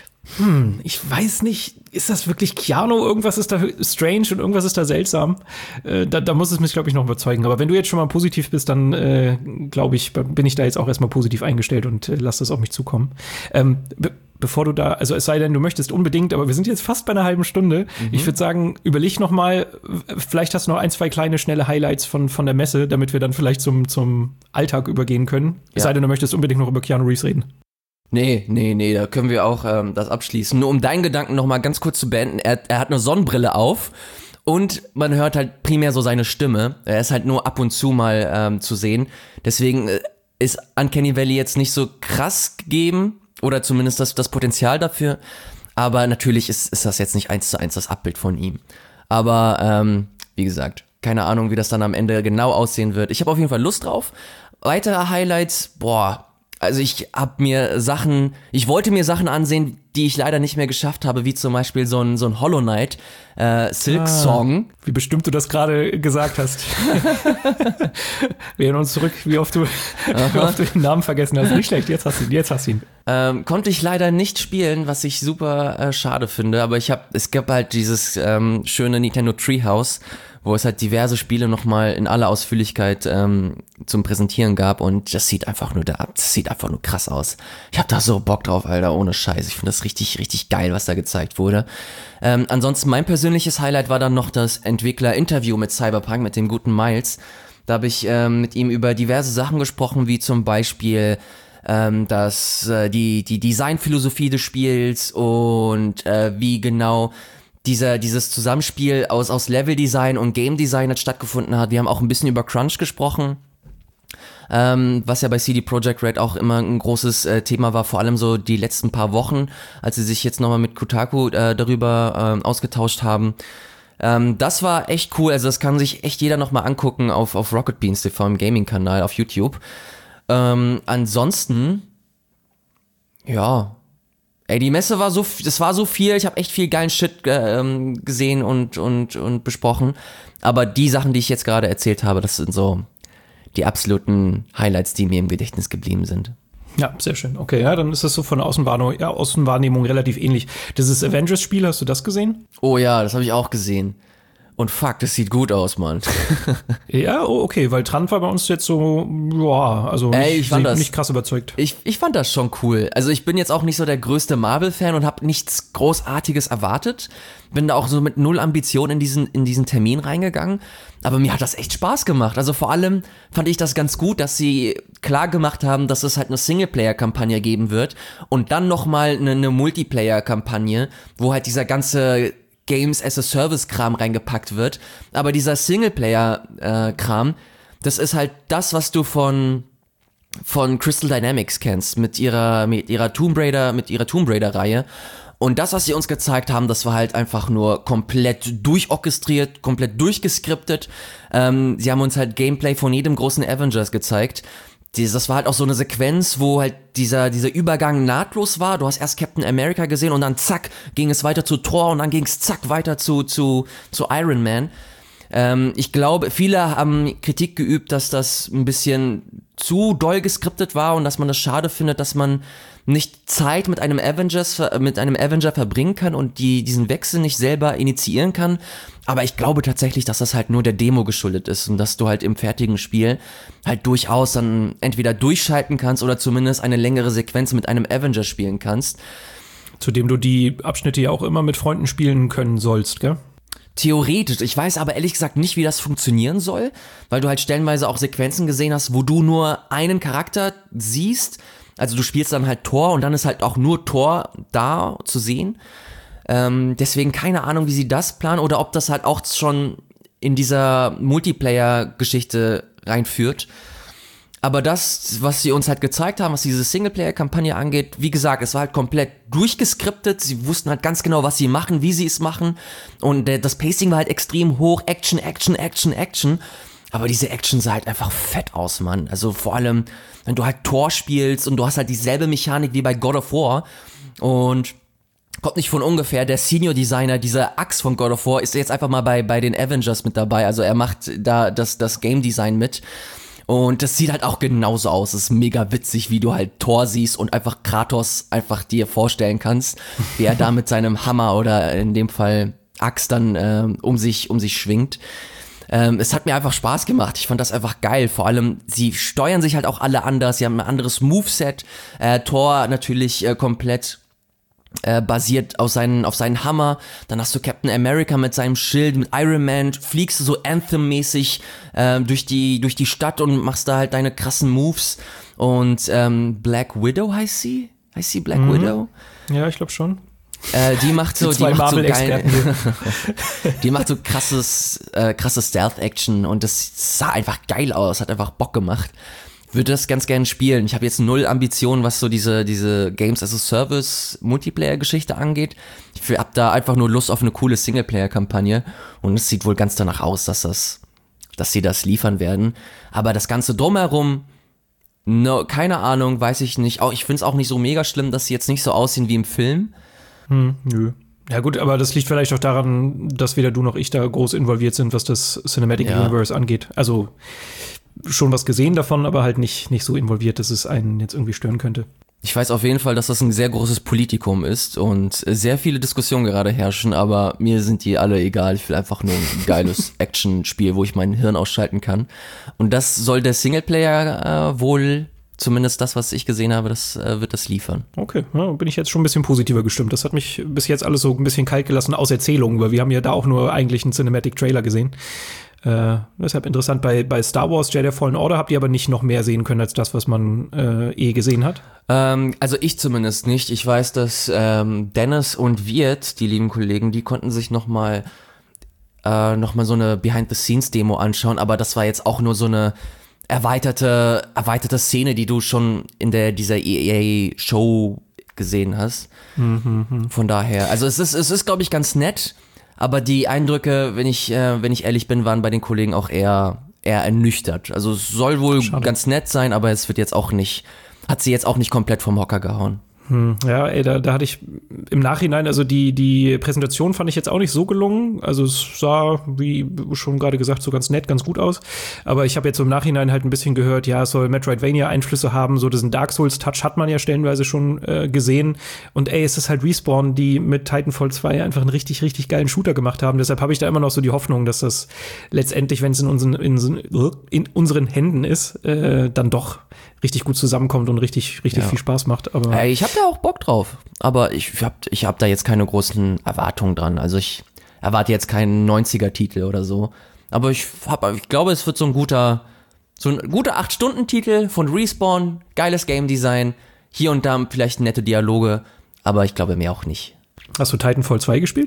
Hm, ich weiß nicht, ist das wirklich Keanu? Irgendwas ist da strange und irgendwas ist da seltsam. Äh, da, da muss es mich, glaube ich, noch überzeugen. Aber wenn du jetzt schon mal positiv bist, dann äh, glaube ich, bin ich da jetzt auch erstmal positiv eingestellt und äh, lass das auf mich zukommen. Ähm, be- bevor du da, also es sei denn, du möchtest unbedingt, aber wir sind jetzt fast bei einer halben Stunde. Mhm. Ich würde sagen, überleg noch mal, vielleicht hast du noch ein, zwei kleine, schnelle Highlights von, von der Messe, damit wir dann vielleicht zum, zum Alltag übergehen können. Ja. Es sei denn, du möchtest unbedingt noch über Keanu Reeves reden. Nee, nee, nee, da können wir auch ähm, das abschließen. Nur um deinen Gedanken noch mal ganz kurz zu beenden, er, er hat eine Sonnenbrille auf und man hört halt primär so seine Stimme. Er ist halt nur ab und zu mal ähm, zu sehen. Deswegen äh, ist Uncanny Valley jetzt nicht so krass gegeben oder zumindest das, das Potenzial dafür. Aber natürlich ist, ist das jetzt nicht eins zu eins das Abbild von ihm. Aber ähm, wie gesagt, keine Ahnung, wie das dann am Ende genau aussehen wird. Ich habe auf jeden Fall Lust drauf. Weitere Highlights, boah, also ich habe mir Sachen, ich wollte mir Sachen ansehen, die ich leider nicht mehr geschafft habe, wie zum Beispiel so ein, so ein Hollow Knight äh, Silk Song. Ah, wie bestimmt du das gerade gesagt hast. Wir erinnern uns zurück, wie oft du, wie oft du den Namen vergessen hast. Nicht schlecht, jetzt hast du ihn, jetzt hast du ihn. Ähm, konnte ich leider nicht spielen, was ich super äh, schade finde, aber ich habe, es gab halt dieses ähm, schöne Nintendo Treehouse, wo es halt diverse Spiele nochmal in aller Ausführlichkeit ähm, zum Präsentieren gab und das sieht einfach nur da, das sieht einfach nur krass aus. Ich hab da so Bock drauf, Alter, ohne Scheiß. Ich finde das richtig, richtig geil, was da gezeigt wurde. Ähm, ansonsten mein persönliches Highlight war dann noch das Entwickler-Interview mit Cyberpunk, mit dem guten Miles. Da habe ich ähm, mit ihm über diverse Sachen gesprochen, wie zum Beispiel ähm, das, äh, die, die Designphilosophie des Spiels und äh, wie genau Dieser, dieses Zusammenspiel aus, aus Leveldesign und Game Design hat stattgefunden hat. Wir haben auch ein bisschen über Crunch gesprochen, ähm, was ja bei C D Projekt Red auch immer ein großes äh, Thema war, vor allem so die letzten paar Wochen, als sie sich jetzt nochmal mit Kotaku äh, darüber äh, ausgetauscht haben. Ähm, das war echt cool, also das kann sich echt jeder nochmal angucken auf, auf Rocket Beans T V im Gaming-Kanal auf YouTube. Ähm, ansonsten, ja... Ey, die Messe war so, das war so viel, ich habe echt viel geilen Shit äh, gesehen und, und, und besprochen, aber die Sachen, die ich jetzt gerade erzählt habe, das sind so die absoluten Highlights, die mir im Gedächtnis geblieben sind. Ja, sehr schön. Okay, ja, dann ist das so von der Außenwahrnehmung, ja, Außenwahrnehmung relativ ähnlich. Dieses Avengers-Spiel, hast du das gesehen? Oh ja, das habe ich auch gesehen. Und fuck, das sieht gut aus, Mann. Ja, oh, okay, weil Trant war bei uns jetzt so, ja, also Ey, ich nicht, fand das, nicht krass überzeugt. Ich, ich fand das schon cool. Also ich bin jetzt auch nicht so der größte Marvel-Fan und habe nichts Großartiges erwartet. Bin da auch so mit null Ambition in diesen, in diesen Termin reingegangen. Aber mir hat das echt Spaß gemacht. Also vor allem fand ich das ganz gut, dass sie klar gemacht haben, dass es halt eine Singleplayer-Kampagne geben wird. Und dann nochmal eine, eine Multiplayer-Kampagne, wo halt dieser ganze Games as a Service Kram reingepackt wird, aber dieser Singleplayer äh, Kram, das ist halt das, was du von von Crystal Dynamics kennst mit ihrer mit ihrer Tomb Raider mit ihrer Tomb Raider Reihe und das, was sie uns gezeigt haben, das war halt einfach nur komplett durchorchestriert, komplett durchgeskriptet. Ähm, sie haben uns halt Gameplay von jedem großen Avengers gezeigt. das war halt auch so eine Sequenz, wo halt dieser, dieser Übergang nahtlos war. Du hast erst Captain America gesehen und dann zack, ging es weiter zu Thor und dann ging es zack weiter zu, zu, zu Iron Man. Ähm, ich glaube, viele haben Kritik geübt, dass das ein bisschen zu doll geskriptet war und dass man das schade findet, dass man nicht Zeit mit einem Avengers, mit einem Avenger verbringen kann und die, diesen Wechsel nicht selber initiieren kann. Aber ich glaube tatsächlich, dass das halt nur der Demo geschuldet ist und dass du halt im fertigen Spiel halt durchaus dann entweder durchschalten kannst oder zumindest eine längere Sequenz mit einem Avenger spielen kannst. Zudem du die Abschnitte ja auch immer mit Freunden spielen können sollst, gell? Theoretisch. Ich weiß aber ehrlich gesagt nicht, wie das funktionieren soll, weil du halt stellenweise auch Sequenzen gesehen hast, wo du nur einen Charakter siehst. Also du spielst dann halt Thor und dann ist halt auch nur Thor da zu sehen. Ähm, deswegen keine Ahnung, wie sie das planen oder ob das halt auch schon in dieser Multiplayer-Geschichte reinführt. Aber das, was sie uns halt gezeigt haben, was diese Singleplayer-Kampagne angeht, wie gesagt, es war halt komplett durchgeskriptet. Sie wussten halt ganz genau, was sie machen, wie sie es machen. Und äh, das Pacing war halt extrem hoch. Action, Action, Action, Action. Aber diese Action sah halt einfach fett aus, Mann. Also vor allem, wenn du halt Thor spielst und du hast halt dieselbe Mechanik wie bei God of War. Und kommt nicht von ungefähr, der Senior Designer dieser Axt von God of War ist jetzt einfach mal bei, bei den Avengers mit dabei. Also er macht da das, das Game Design mit. Und das sieht halt auch genauso aus. Es ist mega witzig, wie du halt Thor siehst und einfach Kratos einfach dir vorstellen kannst, wie er da mit seinem Hammer oder in dem Fall Axt dann äh, um sich um sich schwingt. Ähm, es hat mir einfach Spaß gemacht. Ich fand das einfach geil. Vor allem, sie steuern sich halt auch alle anders. Sie haben ein anderes Moveset. Äh, Thor natürlich äh, komplett Äh, basiert auf seinen, auf seinen Hammer. Dann hast du Captain America mit seinem Schild, mit Iron Man, fliegst du so Anthem-mäßig äh, durch die, durch die Stadt und machst da halt deine krassen Moves. Und ähm, Black Widow heißt sie? Heißt sie Black mhm. Widow? Ja, ich glaube schon. Äh, die macht so, die, die macht so geil, die macht so krasses, äh, krasses Stealth-Action und das sah einfach geil aus, hat einfach Bock gemacht. Würde das ganz gerne spielen. Ich habe jetzt null Ambitionen, was so diese diese Games as a Service Multiplayer-Geschichte angeht. Ich hab da einfach nur Lust auf eine coole Singleplayer-Kampagne und es sieht wohl ganz danach aus, dass das, dass sie das liefern werden. Aber das Ganze drumherum, no, keine Ahnung, weiß ich nicht. Auch ich finde es auch nicht so mega schlimm, dass sie jetzt nicht so aussehen wie im Film. Hm, nö. Ja gut, aber das liegt vielleicht auch daran, dass weder du noch ich da groß involviert sind, was das Cinematic ja. Universe angeht. Also schon was gesehen davon, aber halt nicht, nicht so involviert, dass es einen jetzt irgendwie stören könnte. Ich weiß auf jeden Fall, dass das ein sehr großes Politikum ist und sehr viele Diskussionen gerade herrschen, aber mir sind die alle egal. Ich will einfach nur ein geiles Action-Spiel, wo ich mein Hirn ausschalten kann. Und das soll der Singleplayer äh, wohl, zumindest das, was ich gesehen habe, das äh, wird das liefern. Okay, ja, bin ich jetzt schon ein bisschen positiver gestimmt. Das hat mich bis jetzt alles so ein bisschen kalt gelassen aus Erzählungen, weil wir haben ja da auch nur eigentlich einen Cinematic-Trailer gesehen. Äh, deshalb interessant, bei, bei Star Wars Jedi Fallen Order habt ihr aber nicht noch mehr sehen können als das, was man äh, eh gesehen hat? Ähm, also ich zumindest nicht. Ich weiß, dass ähm, Dennis und Wirt, die lieben Kollegen, die konnten sich noch mal, äh, noch mal so eine Behind-the-Scenes-Demo anschauen, aber das war jetzt auch nur so eine erweiterte, erweiterte Szene, die du schon in der dieser E A-Show gesehen hast. Mhm. Von daher, also es ist, es ist, glaube ich, ganz nett. Aber die Eindrücke, wenn ich, äh, wenn ich ehrlich bin, waren bei den Kollegen auch eher, eher ernüchtert. Also es soll wohl Schade. ganz nett sein, aber es wird jetzt auch nicht, hat sie jetzt auch nicht komplett vom Hocker gehauen. Hm, ja, ey, da, da hatte ich im Nachhinein, also die, die Präsentation fand ich jetzt auch nicht so gelungen. Also es sah, wie schon gerade gesagt, so ganz nett, ganz gut aus. Aber ich habe jetzt so im Nachhinein halt ein bisschen gehört, ja, es soll Metroidvania-Einflüsse haben. So diesen Dark Souls-Touch hat man ja stellenweise schon äh, gesehen. Und ey, es ist halt Respawn, die mit Titanfall zwei einfach einen richtig, richtig geilen Shooter gemacht haben. Deshalb habe ich da immer noch so die Hoffnung, dass das letztendlich, wenn es in unseren, in, in unseren Händen ist, äh, dann doch richtig gut zusammenkommt und richtig, richtig ja. viel Spaß macht. Aber Ey, ich habe da auch Bock drauf, aber ich habe ich hab da jetzt keine großen Erwartungen dran. Also ich erwarte jetzt keinen neunziger-Titel oder so. Aber ich, hab, ich glaube, es wird so ein guter, so ein guter acht Stunden Titel von Respawn, geiles Game Design, hier und da vielleicht nette Dialoge, aber ich glaube mehr auch nicht. Hast du Titanfall zwei gespielt?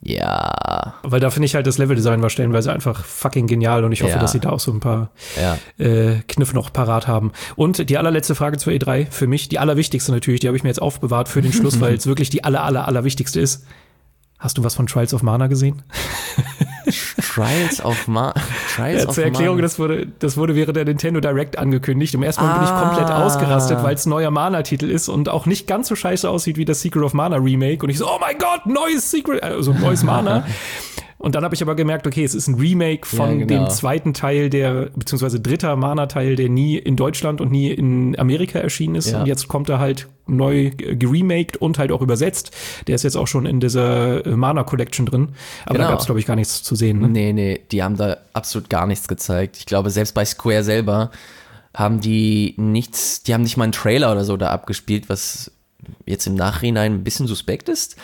Ja. Weil da finde ich halt, das Leveldesign war stellenweise einfach fucking genial und ich hoffe, ja. dass sie da auch so ein paar ja. äh, Kniffe noch parat haben. Und die allerletzte Frage zur E drei für mich, die allerwichtigste natürlich, die habe ich mir jetzt aufbewahrt für den Schluss, weil es wirklich die aller, aller, allerwichtigste ist. Hast du was von Trials of Mana gesehen? Trials of Mana. Trials Ja, of zur Erklärung, Mana. das wurde, das wurde während der Nintendo Direct angekündigt. Im ersten Moment bin ich Ah. komplett ausgerastet, weil es ein neuer Mana-Titel ist und auch nicht ganz so scheiße aussieht wie das Secret of Mana Remake. Und ich so, oh mein Gott, neues Secret, also neues Mana. Und dann habe ich aber gemerkt, okay, es ist ein Remake von Ja, genau. dem zweiten Teil, der, beziehungsweise dritter Mana-Teil, der nie in Deutschland und nie in Amerika erschienen ist. Ja. Und jetzt kommt er halt neu geremaked und halt auch übersetzt. Der ist jetzt auch schon in dieser äh, Mana-Collection drin. Aber Genau. da gab es, glaube ich, gar nichts zu sehen. Ne? Nee, nee, die haben da absolut gar nichts gezeigt. Ich glaube, selbst bei Square selber haben die nichts, die haben nicht mal einen Trailer oder so da abgespielt, was jetzt im Nachhinein ein bisschen suspekt ist.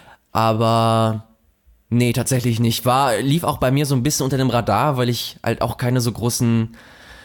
Aber nee, tatsächlich nicht. War, lief auch bei mir so ein bisschen unter dem Radar, weil ich halt auch keine so großen,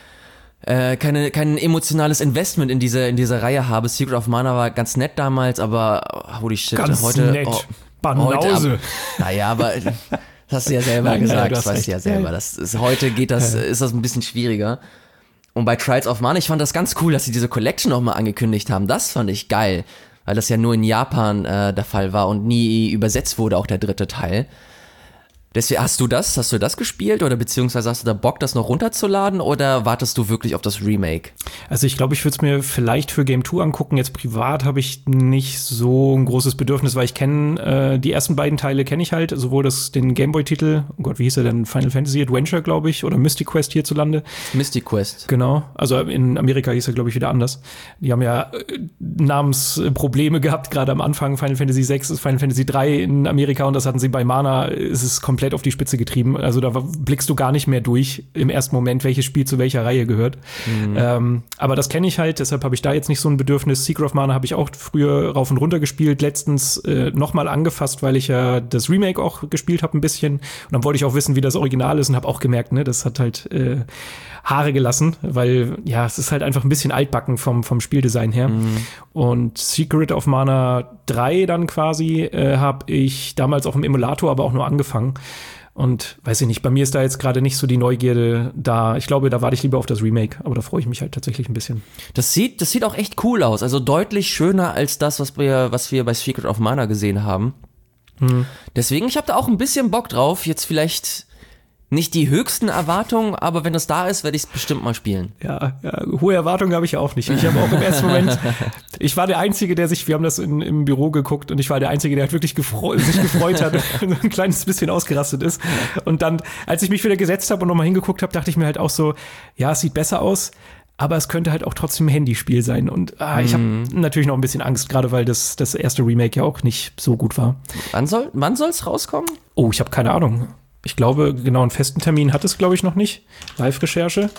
äh, keine, kein emotionales Investment in diese, in diese Reihe habe. Secret of Mana war ganz nett damals, aber holy shit, Ganz heute. nett. Oh, Banause. Heute, ab, naja, aber das hast du ja selber Nein, gesagt, nein, du das hast weißt du ja recht. selber. Ja. Das ist, heute geht das, ist das ein bisschen schwieriger. Und bei Trials of Mana, ich fand das ganz cool, dass sie diese Collection nochmal angekündigt haben. Das fand ich geil, weil das ja nur in Japan äh, der Fall war und nie übersetzt wurde, auch der dritte Teil. Deswegen, hast du das, hast du das gespielt oder beziehungsweise hast du da Bock, das noch runterzuladen oder wartest du wirklich auf das Remake? Also ich glaube, ich würde es mir vielleicht für Game zwei angucken. Jetzt privat habe ich nicht so ein großes Bedürfnis, weil ich kenne äh, die ersten beiden Teile kenne ich halt, sowohl das den Gameboy-Titel, oh Gott, wie hieß er denn? Final Fantasy Adventure, glaube ich, oder Mystic Quest hierzulande. Mystic Quest. Genau, also in Amerika hieß er, glaube ich, wieder anders. Die haben ja äh, Namensprobleme gehabt, gerade am Anfang. Final Fantasy sechs ist Final Fantasy drei in Amerika und das hatten sie bei Mana, ist es komplett auf die Spitze getrieben. Also da blickst du gar nicht mehr durch im ersten Moment, welches Spiel zu welcher Reihe gehört. Mhm. Ähm, aber das kenne ich halt, deshalb habe ich da jetzt nicht so ein Bedürfnis. Secret of Mana habe ich auch früher rauf und runter gespielt, letztens äh, nochmal angefasst, weil ich ja das Remake auch gespielt habe ein bisschen. Und dann wollte ich auch wissen, wie das Original ist und habe auch gemerkt, ne, das hat halt äh, Haare gelassen, weil ja, es ist halt einfach ein bisschen altbacken vom, vom Spieldesign her. Mhm. Und Secret of Mana drei dann quasi äh, habe ich damals auch im Emulator, aber auch nur angefangen. Und weiß ich nicht, bei mir ist da jetzt gerade nicht so die Neugierde da. Ich glaube, da warte ich lieber auf das Remake, aber da freue ich mich halt tatsächlich ein bisschen. Das sieht, das sieht auch echt cool aus. Also deutlich schöner als das, was wir, was wir bei Secret of Mana gesehen haben. Hm. Deswegen, ich habe da auch ein bisschen Bock drauf. Jetzt vielleicht nicht die höchsten Erwartungen, aber wenn das da ist, werde ich es bestimmt mal spielen. Ja, ja, hohe Erwartungen habe ich auch nicht. Ich habe auch im ersten Moment, ich war der Einzige, der sich, wir haben das in, im Büro geguckt und ich war der Einzige, der halt wirklich gefreut, sich gefreut hat und ein kleines bisschen ausgerastet ist. Und dann, als ich mich wieder gesetzt habe und nochmal hingeguckt habe, dachte ich mir halt auch so, ja, es sieht besser aus, aber es könnte halt auch trotzdem ein Handyspiel sein. Und ah, ich habe Mhm. natürlich noch ein bisschen Angst, gerade weil das, das erste Remake ja auch nicht so gut war. Wann soll, wann soll's rauskommen? Oh, ich habe keine Ahnung. Ich glaube, genau einen festen Termin hat es, glaube ich, noch nicht. Live-Recherche.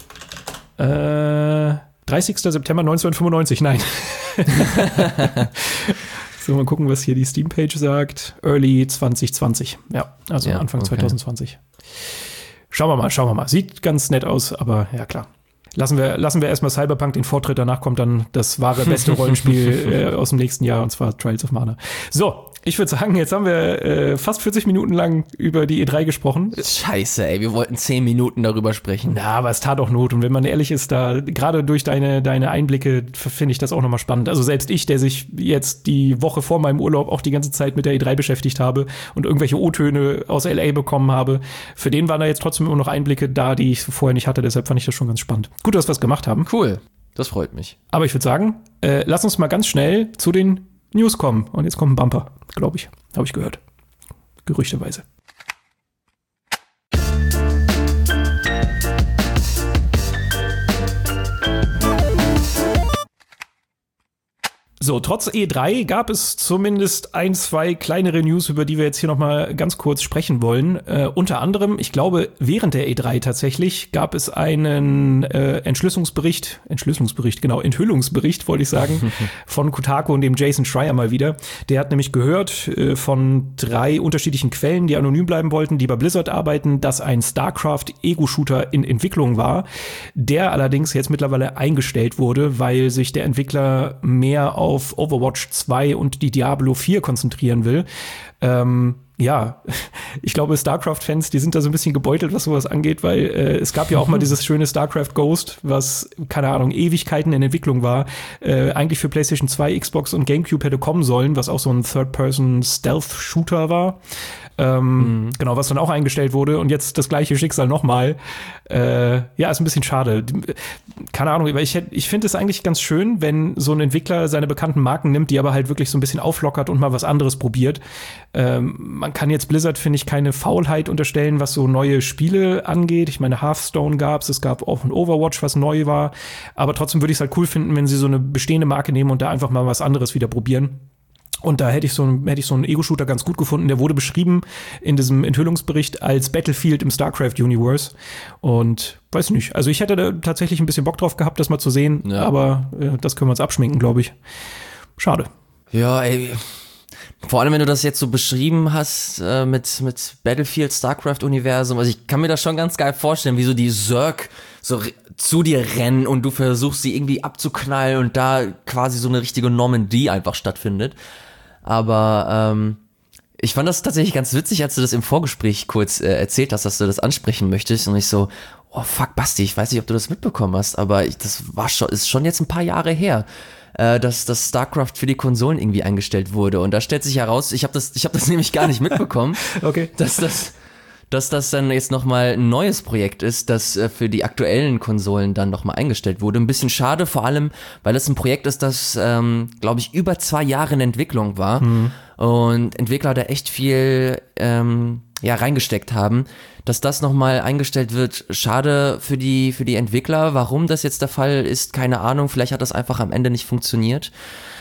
Äh, dreißigster September neunzehnhundertfünfundneunzig, nein. So, mal gucken, was hier die Steam-Page sagt. Early zwanzig zwanzig. Ja, also Ja, Anfang okay. zwanzig zwanzig. Schauen wir mal, schauen wir mal. Sieht ganz nett aus, aber ja, klar. Lassen wir, lassen wir erstmal Cyberpunk den Vortritt, danach kommt dann das wahre beste Rollenspiel äh, aus dem nächsten Jahr, und zwar Trials of Mana. So, ich würde sagen, jetzt haben wir äh, fast vierzig Minuten lang über die E drei gesprochen. Scheiße, ey, wir wollten zehn Minuten darüber sprechen. Ja, aber es tat auch Not. Und wenn man ehrlich ist, da gerade durch deine, deine Einblicke finde ich das auch nochmal spannend. Also selbst ich, der sich jetzt die Woche vor meinem Urlaub auch die ganze Zeit mit der E drei beschäftigt habe und irgendwelche O-Töne aus L A bekommen habe, für den waren da jetzt trotzdem immer noch Einblicke da, die ich vorher nicht hatte. Deshalb fand ich das schon ganz spannend. Gut, dass wir was gemacht haben. Cool, das freut mich. Aber ich würde sagen, äh, lass uns mal ganz schnell zu den News kommen. Und jetzt kommt ein Bumper, glaube ich. Habe ich gehört. Gerüchteweise. So, trotz E drei gab es zumindest ein, zwei kleinere News, über die wir jetzt hier noch mal ganz kurz sprechen wollen. Äh, unter anderem, ich glaube, während der E drei tatsächlich gab es einen äh, Entschlüsselungsbericht, Entschlüsselungsbericht, genau, Enthüllungsbericht, wollte ich sagen, von Kotaku und dem Jason Schreier mal wieder. Der hat nämlich gehört äh, von drei unterschiedlichen Quellen, die anonym bleiben wollten, die bei Blizzard arbeiten, dass ein StarCraft-Ego-Shooter in Entwicklung war, der allerdings jetzt mittlerweile eingestellt wurde, weil sich der Entwickler mehr auf Overwatch zwei und die Diablo vier konzentrieren will. Ähm, ja, ich glaube, StarCraft-Fans, die sind da so ein bisschen gebeutelt, was sowas angeht, weil äh, es gab ja auch mal dieses schöne StarCraft Ghost, was, keine Ahnung, Ewigkeiten in Entwicklung war, äh, eigentlich für PlayStation zwei, Xbox und GameCube hätte kommen sollen, was auch so ein Third-Person-Stealth-Shooter war. Ähm, mhm. Genau, was dann auch eingestellt wurde und jetzt das gleiche Schicksal nochmal. Äh, ja, ist ein bisschen schade. Keine Ahnung, weil ich, ich finde es eigentlich ganz schön, wenn so ein Entwickler seine bekannten Marken nimmt, die aber halt wirklich so ein bisschen auflockert und mal was anderes probiert. Ähm, man kann jetzt Blizzard, finde ich, keine Faulheit unterstellen, was so neue Spiele angeht. Ich meine, Hearthstone gab's, es gab auch ein Overwatch, was neu war. Aber trotzdem würde ich es halt cool finden, wenn sie so eine bestehende Marke nehmen und da einfach mal was anderes wieder probieren. Und da hätte ich so einen, hätte ich so einen Ego-Shooter ganz gut gefunden. Der wurde beschrieben in diesem Enthüllungsbericht als Battlefield im StarCraft-Universe. Und weiß nicht, also ich hätte da tatsächlich ein bisschen Bock drauf gehabt, das mal zu sehen. Ja. Aber äh, das können wir uns abschminken, glaube ich. Schade. Ja, ey. Vor allem, wenn du das jetzt so beschrieben hast äh, mit, mit Battlefield, StarCraft-Universum. Also ich kann mir das schon ganz geil vorstellen, wie so die Zerg so zu dir rennen und du versuchst sie irgendwie abzuknallen und da quasi so eine richtige Normandie einfach stattfindet. Aber ähm, ich fand das tatsächlich ganz witzig, als du das im Vorgespräch kurz äh, erzählt hast, dass du das ansprechen möchtest. Und ich so, oh fuck, Basti, ich weiß nicht, ob du das mitbekommen hast, aber ich, das war schon, ist schon jetzt ein paar Jahre her, äh, dass das StarCraft für die Konsolen irgendwie eingestellt wurde. Und da stellt sich heraus, ich habe das, ich habe das nämlich gar nicht mitbekommen, okay. dass das dass das dann jetzt nochmal ein neues Projekt ist, das äh, für die aktuellen Konsolen dann nochmal eingestellt wurde. Ein bisschen schade, vor allem, weil es ein Projekt ist, das, ähm, glaube ich, über zwei Jahre in Entwicklung war. Mhm. Und Entwickler da echt viel ähm, ja, reingesteckt haben. Dass das nochmal eingestellt wird, schade für die, für die Entwickler. Warum das jetzt der Fall ist, keine Ahnung. Vielleicht hat das einfach am Ende nicht funktioniert.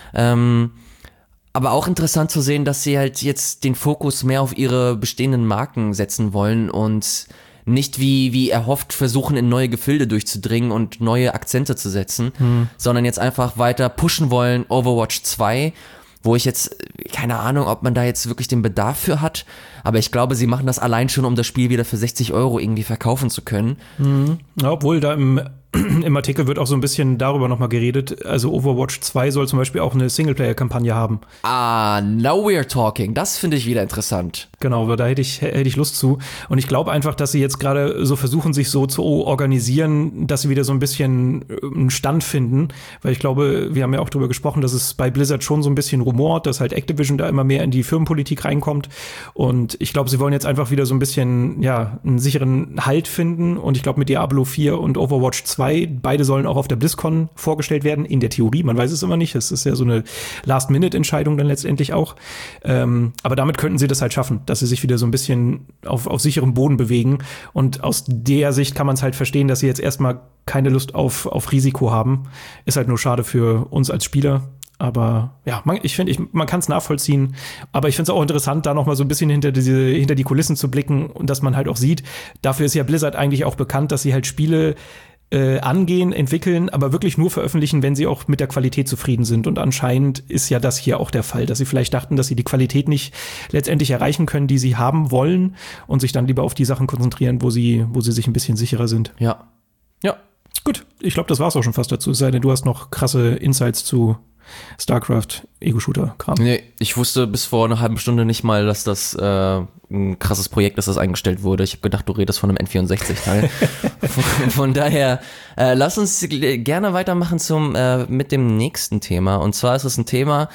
Ähm, Aber auch interessant zu sehen, dass sie halt jetzt den Fokus mehr auf ihre bestehenden Marken setzen wollen und nicht wie, wie erhofft versuchen, in neue Gefilde durchzudringen und neue Akzente zu setzen, hm. sondern jetzt einfach weiter pushen wollen, Overwatch zwei, wo ich jetzt, keine Ahnung, ob man da jetzt wirklich den Bedarf für hat, aber ich glaube, sie machen das allein schon, um das Spiel wieder für sechzig Euro irgendwie verkaufen zu können. Hm. Ja, obwohl da im Im Artikel wird auch so ein bisschen darüber nochmal geredet. Also Overwatch zwei soll zum Beispiel auch eine Singleplayer-Kampagne haben. Ah, now we're talking. Das finde ich wieder interessant. Genau, da hätte ich, hätte ich Lust zu. Und ich glaube einfach, dass sie jetzt gerade so versuchen, sich so zu organisieren, dass sie wieder so ein bisschen einen Stand finden. Weil ich glaube, wir haben ja auch darüber gesprochen, dass es bei Blizzard schon so ein bisschen rumort, dass halt Activision da immer mehr in die Firmenpolitik reinkommt. Und ich glaube, sie wollen jetzt einfach wieder so ein bisschen, ja, einen sicheren Halt finden. Und ich glaube, mit Diablo vier und Overwatch zwei, beide sollen auch auf der BlizzCon vorgestellt werden, in der Theorie, man weiß es immer nicht, es ist ja so eine Last-Minute-Entscheidung dann letztendlich auch, ähm, aber damit könnten sie das halt schaffen, dass sie sich wieder so ein bisschen auf, auf sicherem Boden bewegen und aus der Sicht kann man es halt verstehen, dass sie jetzt erstmal keine Lust auf, auf Risiko haben, ist halt nur schade für uns als Spieler. Aber ja, man, ich finde, ich, man kann es nachvollziehen. Aber ich finde es auch interessant, da noch mal so ein bisschen hinter diese, hinter die Kulissen zu blicken und dass man halt auch sieht, dafür ist ja Blizzard eigentlich auch bekannt, dass sie halt Spiele Äh, angehen, entwickeln, aber wirklich nur veröffentlichen, wenn sie auch mit der Qualität zufrieden sind. Und anscheinend ist ja das hier auch der Fall, dass sie vielleicht dachten, dass sie die Qualität nicht letztendlich erreichen können, die sie haben wollen und sich dann lieber auf die Sachen konzentrieren, wo sie, wo sie sich ein bisschen sicherer sind. Ja. Ja. Gut, ich glaube, das war's auch schon fast dazu. Es sei denn, du hast noch krasse Insights zu StarCraft, Ego-Shooter-Kram. Nee, ich wusste bis vor einer halben Stunde nicht mal, dass das äh, ein krasses Projekt ist, das eingestellt wurde. Ich habe gedacht, du redest von einem N vierundsechzig-Teil. von, von daher, äh, lass uns gerne weitermachen zum äh, mit dem nächsten Thema. Und zwar ist es ein Thema,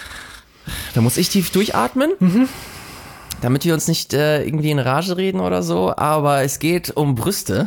da muss ich tief durchatmen, mhm. damit wir uns nicht äh, irgendwie in Rage reden oder so. Aber es geht um Brüste.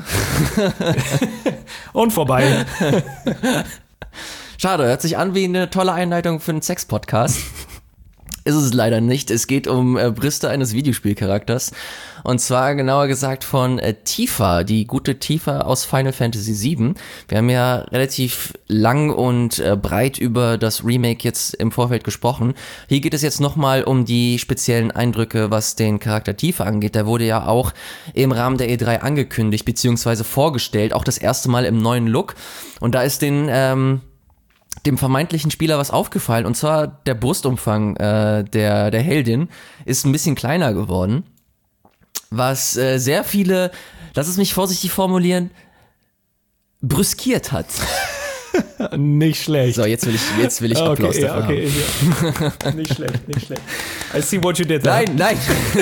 Und vorbei. Schade, hört sich an wie eine tolle Einleitung für einen Sex-Podcast. Ist es leider nicht. Es geht um äh, Brüste eines Videospielcharakters. Und zwar genauer gesagt von äh, Tifa, die gute Tifa aus Final Fantasy sieben. Wir haben ja relativ lang und äh, breit über das Remake jetzt im Vorfeld gesprochen. Hier geht es jetzt nochmal um die speziellen Eindrücke, was den Charakter Tifa angeht. Der wurde ja auch im Rahmen der E drei angekündigt, beziehungsweise vorgestellt, auch das erste Mal im neuen Look. Und da ist den... Ähm, dem vermeintlichen Spieler was aufgefallen, und zwar der Brustumfang äh, der, der Heldin ist ein bisschen kleiner geworden, was äh, sehr viele, lass es mich vorsichtig formulieren, brüskiert hat. Nicht schlecht. So, jetzt will ich, jetzt will ich okay, Applaus ja, dafür okay, haben. ja. Nicht schlecht, nicht schlecht. I see what you did there. Nein, nein.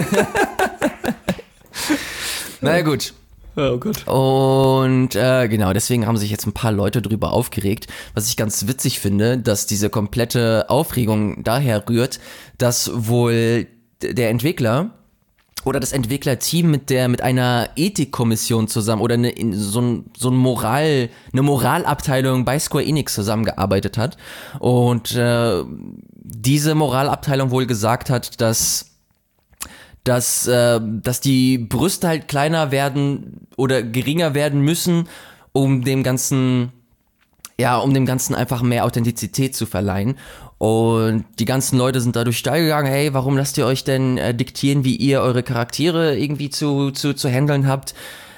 Na ja, gut. Oh Gott. Und äh, genau, deswegen haben sich jetzt ein paar Leute drüber aufgeregt, was ich ganz witzig finde, dass diese komplette Aufregung daher rührt, dass wohl der Entwickler oder das Entwicklerteam mit der mit einer Ethikkommission zusammen oder eine, so ein so ein Moral eine Moralabteilung bei Square Enix zusammengearbeitet hat und äh, diese Moralabteilung wohl gesagt hat, dass dass äh, dass die Brüste halt kleiner werden oder geringer werden müssen, um dem ganzen ja, um dem Ganzen einfach mehr Authentizität zu verleihen. Und die ganzen Leute sind dadurch steil gegangen, hey, warum lasst ihr euch denn äh, diktieren, wie ihr eure Charaktere irgendwie zu zu zu handeln habt?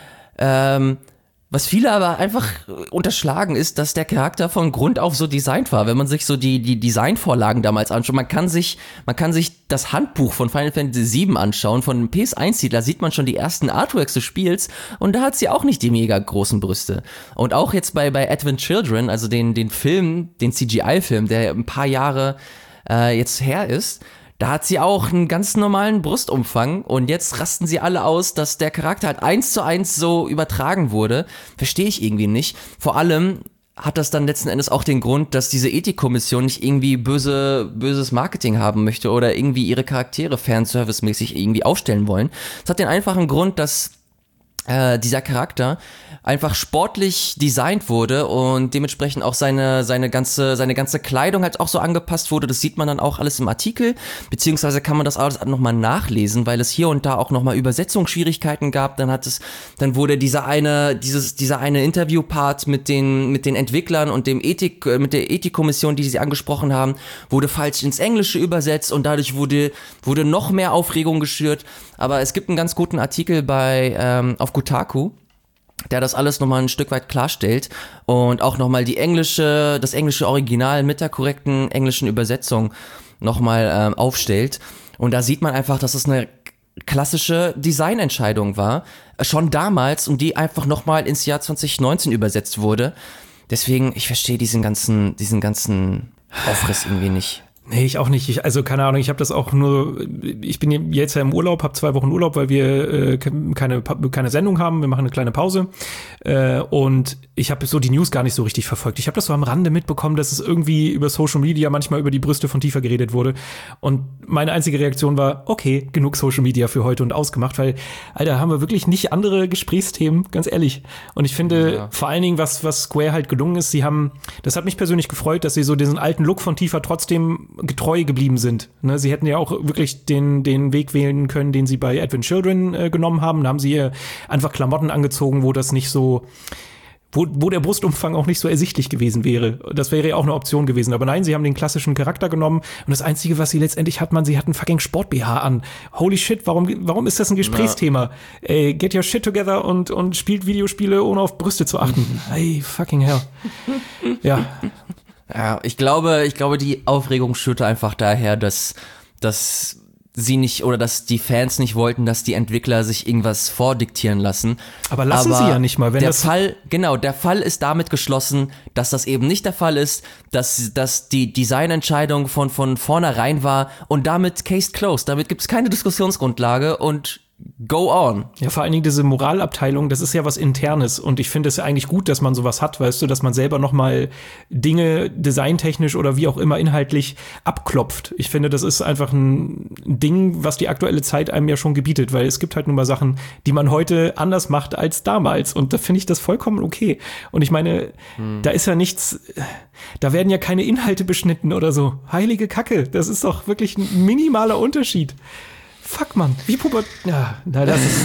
Ähm, was viele aber einfach unterschlagen ist, dass der Charakter von Grund auf so designt war. Wenn man sich so die die Designvorlagen damals anschaut, man kann sich man kann sich das Handbuch von Final Fantasy sieben anschauen, von dem P S eins Titel, da sieht man schon die ersten Artworks des Spiels und da hat sie auch nicht die mega großen Brüste. Und auch jetzt bei bei Advent Children, also den den Film, den C G I-Film, der ein paar Jahre äh, jetzt her ist, da hat sie auch einen ganz normalen Brustumfang und jetzt rasten sie alle aus, dass der Charakter halt eins zu eins so übertragen wurde. Verstehe ich irgendwie nicht. Vor allem hat das dann letzten Endes auch den Grund, dass diese Ethikkommission nicht irgendwie böse, böses Marketing haben möchte oder irgendwie ihre Charaktere fanservicemäßig irgendwie aufstellen wollen. Es hat den einfachen Grund, dass äh, dieser Charakter einfach sportlich designt wurde und dementsprechend auch seine seine ganze seine ganze Kleidung halt auch so angepasst wurde. Das sieht man dann auch alles im Artikel, beziehungsweise kann man das alles nochmal nachlesen, weil es hier und da auch nochmal Übersetzungsschwierigkeiten gab. Dann hat es, dann wurde dieser eine dieses dieser eine Interviewpart mit den mit den Entwicklern und dem Ethik mit der Ethikkommission, die sie angesprochen haben, wurde falsch ins Englische übersetzt und dadurch wurde wurde noch mehr Aufregung geschürt. Aber es gibt einen ganz guten Artikel bei ähm, auf Kotaku, der das alles nochmal ein Stück weit klarstellt und auch nochmal die englische, das englische Original mit der korrekten englischen Übersetzung nochmal ähm, aufstellt. Und da sieht man einfach, dass es eine klassische Designentscheidung war, schon damals, und die einfach nochmal ins Jahr zwanzig neunzehn übersetzt wurde. Deswegen, ich verstehe diesen ganzen, diesen ganzen Aufriss irgendwie nicht. Nee, ich auch nicht. Ich, also keine Ahnung, ich habe das auch nur, ich bin jetzt ja im Urlaub, habe zwei Wochen Urlaub, weil wir äh, keine keine Sendung haben, wir machen eine kleine Pause äh, und ich habe so die News gar nicht so richtig verfolgt. Ich habe das so am Rande mitbekommen, dass es irgendwie über Social Media manchmal über die Brüste von Tifa geredet wurde und meine einzige Reaktion war, okay, genug Social Media für heute und ausgemacht, weil, Alter, haben wir wirklich nicht andere Gesprächsthemen, ganz ehrlich. Und ich finde ja. vor allen Dingen, was was Square halt gelungen ist, sie haben, das hat mich persönlich gefreut, dass sie so diesen alten Look von Tifa trotzdem getreu geblieben sind. Ne, sie hätten ja auch wirklich den den Weg wählen können, den sie bei Advent Children äh, genommen haben. Da haben sie ihr einfach Klamotten angezogen, wo das nicht so, wo, wo der Brustumfang auch nicht so ersichtlich gewesen wäre. Das wäre ja auch eine Option gewesen. Aber nein, sie haben den klassischen Charakter genommen und das Einzige, was sie letztendlich hat, man, sie hat einen fucking Sport-B H an. Holy shit, warum warum ist das ein Gesprächsthema? Ja. Ey, get your shit together und und spielt Videospiele, ohne auf Brüste zu achten. Hey, fucking hell. Ja. Ja, ich glaube, ich glaube, die Aufregung schürte einfach daher, dass, dass sie nicht oder dass die Fans nicht wollten, dass die Entwickler sich irgendwas vordiktieren lassen. Aber lassen Aber sie ja nicht mal, wenn der das Fall, genau, der Fall ist damit geschlossen, dass das eben nicht der Fall ist, dass, dass die Designentscheidung von, von vornherein war und damit case closed. Damit gibt es keine Diskussionsgrundlage und go on. Ja, vor allen Dingen diese Moralabteilung, das ist ja was Internes und ich finde es ja eigentlich gut, dass man sowas hat, weißt du, dass man selber noch mal Dinge designtechnisch oder wie auch immer inhaltlich abklopft. Ich finde, das ist einfach ein Ding, was die aktuelle Zeit einem ja schon gebietet, weil es gibt halt nun mal Sachen, die man heute anders macht als damals und da finde ich das vollkommen okay. Und ich meine, hm. da ist ja nichts, da werden ja keine Inhalte beschnitten oder so. Heilige Kacke, das ist doch wirklich ein minimaler Unterschied. Fuck, Mann, wie Puber... Ja, na, das ist...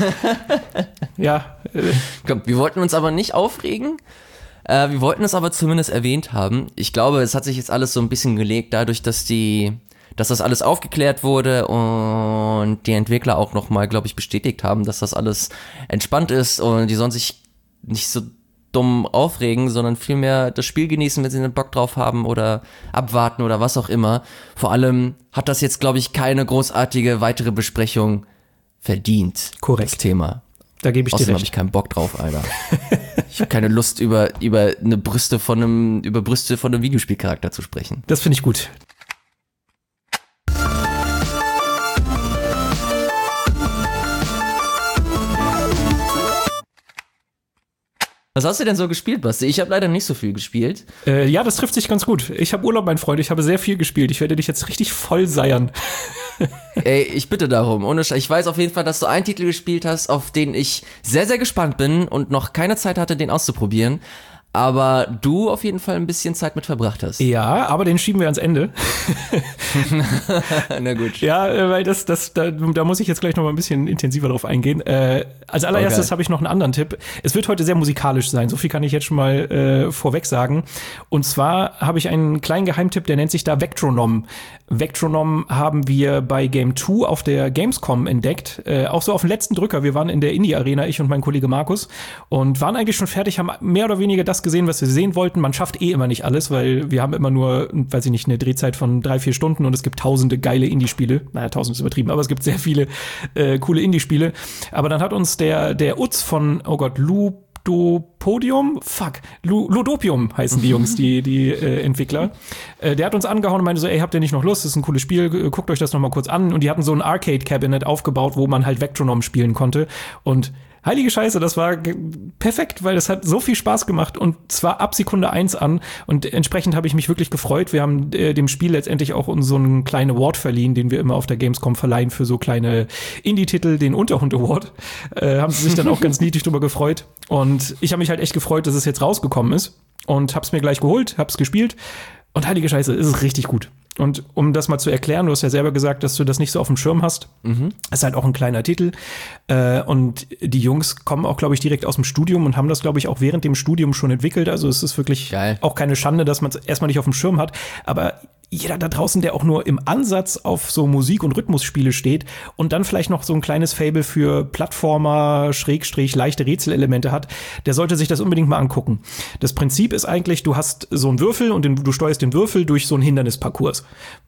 ja. Äh. Komm, wir wollten uns aber nicht aufregen. Äh, wir wollten es aber zumindest erwähnt haben. Ich glaube, es hat sich jetzt alles so ein bisschen gelegt, dadurch, dass die... dass das alles aufgeklärt wurde und die Entwickler auch nochmal, glaube ich, bestätigt haben, dass das alles entspannt ist und die sollen sich nicht so dumm aufregen, sondern vielmehr das Spiel genießen, wenn sie einen Bock drauf haben oder abwarten oder was auch immer. Vor allem hat das jetzt, glaube ich, keine großartige weitere Besprechung verdient. Korrekt. Das Thema. Da gebe ich Außerdem dir recht. habe ich keinen Bock drauf, Alter. Ich habe keine Lust, über, über eine Brüste von einem, über Brüste von einem Videospielcharakter zu sprechen. Das finde ich gut. Was hast du denn so gespielt, Basti? Ich habe leider nicht so viel gespielt. Äh, ja, das trifft sich ganz gut. Ich habe Urlaub, mein Freund. Ich habe sehr viel gespielt. Ich werde dich jetzt richtig voll seiern. Ey, ich bitte darum. Ohne Sch- ich weiß auf jeden Fall, dass du einen Titel gespielt hast, auf den ich sehr, sehr gespannt bin und noch keine Zeit hatte, den auszuprobieren. Aber du auf jeden Fall ein bisschen Zeit mit verbracht hast. Ja, aber den schieben wir ans Ende. Na gut. Ja, äh, weil das, das, da, da muss ich jetzt gleich noch mal ein bisschen intensiver drauf eingehen. Äh, als allererstes Okay. habe ich noch einen anderen Tipp. Es wird heute sehr musikalisch sein. So viel kann ich jetzt schon mal äh, vorweg sagen. Und zwar habe ich einen kleinen Geheimtipp, der nennt sich da Vectronom. Vectronom haben wir bei Game zwei auf der Gamescom entdeckt. Äh, auch so auf den letzten Drücker. Wir waren in der Indie-Arena, ich und mein Kollege Markus, und waren eigentlich schon fertig, haben mehr oder weniger das gesehen, was wir sehen wollten. Man schafft eh immer nicht alles, weil wir haben immer nur, weiß ich nicht, eine Drehzeit von drei, vier Stunden und es gibt tausende geile Indie-Spiele. Naja, tausend ist übertrieben, aber es gibt sehr viele äh, coole Indie-Spiele. Aber dann hat uns der, der Utz von, oh Gott, Ludopodium? Fuck. Lu- Ludopium heißen die Jungs, die, die äh, Entwickler. Äh, der hat uns angehauen und meinte so, ey, habt ihr nicht noch Lust? Das ist ein cooles Spiel, guckt euch das noch mal kurz an. Und die hatten so ein Arcade-Cabinet aufgebaut, wo man halt Vectronom spielen konnte. Und heilige Scheiße, das war ge- perfekt, weil das hat so viel Spaß gemacht und zwar ab Sekunde eins an und entsprechend habe ich mich wirklich gefreut. Wir haben äh, dem Spiel letztendlich auch uns so einen kleinen Award verliehen, den wir immer auf der Gamescom verleihen für so kleine Indie-Titel, den Unterhund Award. Äh, haben sie sich dann auch ganz niedlich drüber gefreut und ich habe mich halt echt gefreut, dass es jetzt rausgekommen ist und hab's mir gleich geholt, hab's gespielt und heilige Scheiße, es ist richtig gut. Und um das mal zu erklären, du hast ja selber gesagt, dass du das nicht so auf dem Schirm hast. Mhm. Ist halt auch ein kleiner Titel. Äh, und die Jungs kommen auch, glaube ich, direkt aus dem Studium und haben das, glaube ich, auch während dem Studium schon entwickelt. Also es ist wirklich Geil. Auch keine Schande, dass man es erstmal nicht auf dem Schirm hat. Aber jeder da draußen, der auch nur im Ansatz auf so Musik- und Rhythmusspiele steht und dann vielleicht noch so ein kleines Faible für Plattformer, Schrägstrich, leichte Rätselelemente hat, der sollte sich das unbedingt mal angucken. Das Prinzip ist eigentlich, du hast so einen Würfel und den, du steuerst den Würfel durch so einen Hindernisparcours.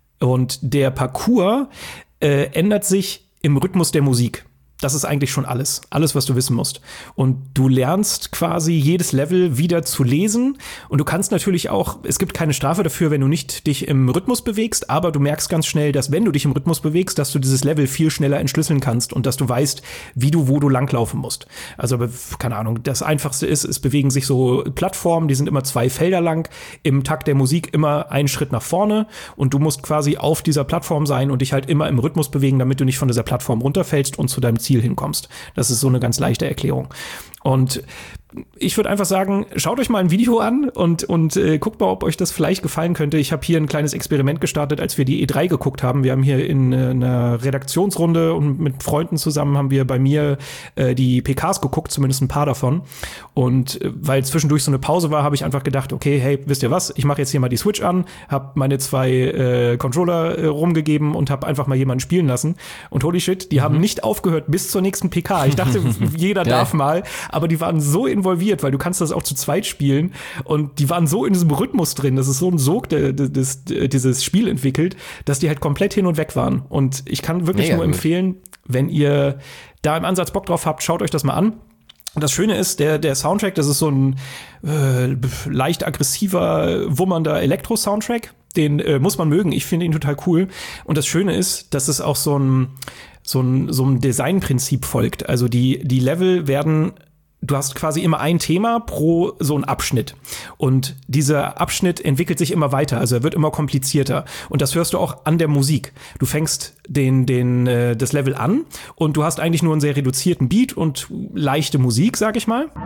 Und der Parcours äh, ändert sich im Rhythmus der Musik. Das ist eigentlich schon alles. Alles, was du wissen musst. Und du lernst quasi jedes Level wieder zu lesen. Und du kannst natürlich auch, es gibt keine Strafe dafür, wenn du nicht dich im Rhythmus bewegst, aber du merkst ganz schnell, dass wenn du dich im Rhythmus bewegst, dass du dieses Level viel schneller entschlüsseln kannst und dass du weißt, wie du, wo du langlaufen musst. Also, keine Ahnung, das Einfachste ist, es bewegen sich so Plattformen, die sind immer zwei Felder lang, im Takt der Musik immer einen Schritt nach vorne und du musst quasi auf dieser Plattform sein und dich halt immer im Rhythmus bewegen, damit du nicht von dieser Plattform runterfällst und zu deinem Ziel hinkommst. Das ist so eine ganz leichte Erklärung. Und ich würde einfach sagen, schaut euch mal ein Video an und, und äh, guckt mal, ob euch das vielleicht gefallen könnte. Ich habe hier ein kleines Experiment gestartet, als wir die E drei geguckt haben. Wir haben hier in äh, einer Redaktionsrunde und mit Freunden zusammen haben wir bei mir äh, die P Ks geguckt, zumindest ein paar davon. Und äh, weil zwischendurch so eine Pause war, habe ich einfach gedacht, okay, hey, wisst ihr was? Ich mache jetzt hier mal die Switch an, habe meine zwei äh, Controller äh, rumgegeben und habe einfach mal jemanden spielen lassen. Und holy shit, die mhm. haben nicht aufgehört bis zur nächsten P K. Ich dachte, jeder darf mal, aber die waren so involviert, weil du kannst das auch zu zweit spielen und die waren so in diesem Rhythmus drin, das ist so ein Sog, der, der, das, dieses Spiel entwickelt, dass die halt komplett hin und weg waren. Und ich kann wirklich Mega nur gut. empfehlen, wenn ihr da im Ansatz Bock drauf habt, schaut euch das mal an. Und das Schöne ist, der, der Soundtrack, das ist so ein äh, leicht aggressiver, wummernder Elektro-Soundtrack. Den äh, muss man mögen. Ich finde ihn total cool. Und das Schöne ist, dass es auch so ein, so ein, so ein Designprinzip folgt. Also die, die Level werden Du hast quasi immer ein Thema pro so ein Abschnitt. Und dieser Abschnitt entwickelt sich immer weiter, also er wird immer komplizierter. Und das hörst du auch an der Musik. Du fängst den, den, äh, das Level an und du hast eigentlich nur einen sehr reduzierten Beat und leichte Musik, sag ich mal.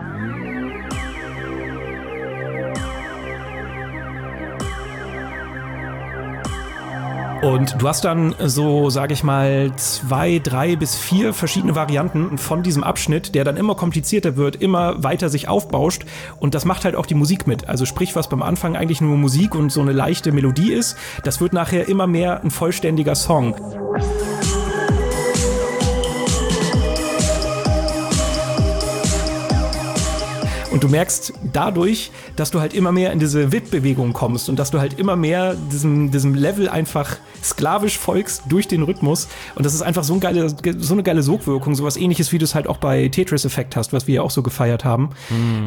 Und du hast dann so, sage ich mal, zwei, drei bis vier verschiedene Varianten von diesem Abschnitt, der dann immer komplizierter wird, immer weiter sich aufbauscht. Und das macht halt auch die Musik mit. Also sprich, was beim Anfang eigentlich nur Musik und so eine leichte Melodie ist, das wird nachher immer mehr ein vollständiger Song. Und du merkst dadurch, dass du halt immer mehr in diese Whip-Bewegung kommst und dass du halt immer mehr diesem, diesem Level einfach sklavisch folgst durch den Rhythmus. Und das ist einfach so, ein geile, so eine geile Sogwirkung, sowas Ähnliches, wie du es halt auch bei Tetris Effect hast, was wir ja auch so gefeiert haben. Mm.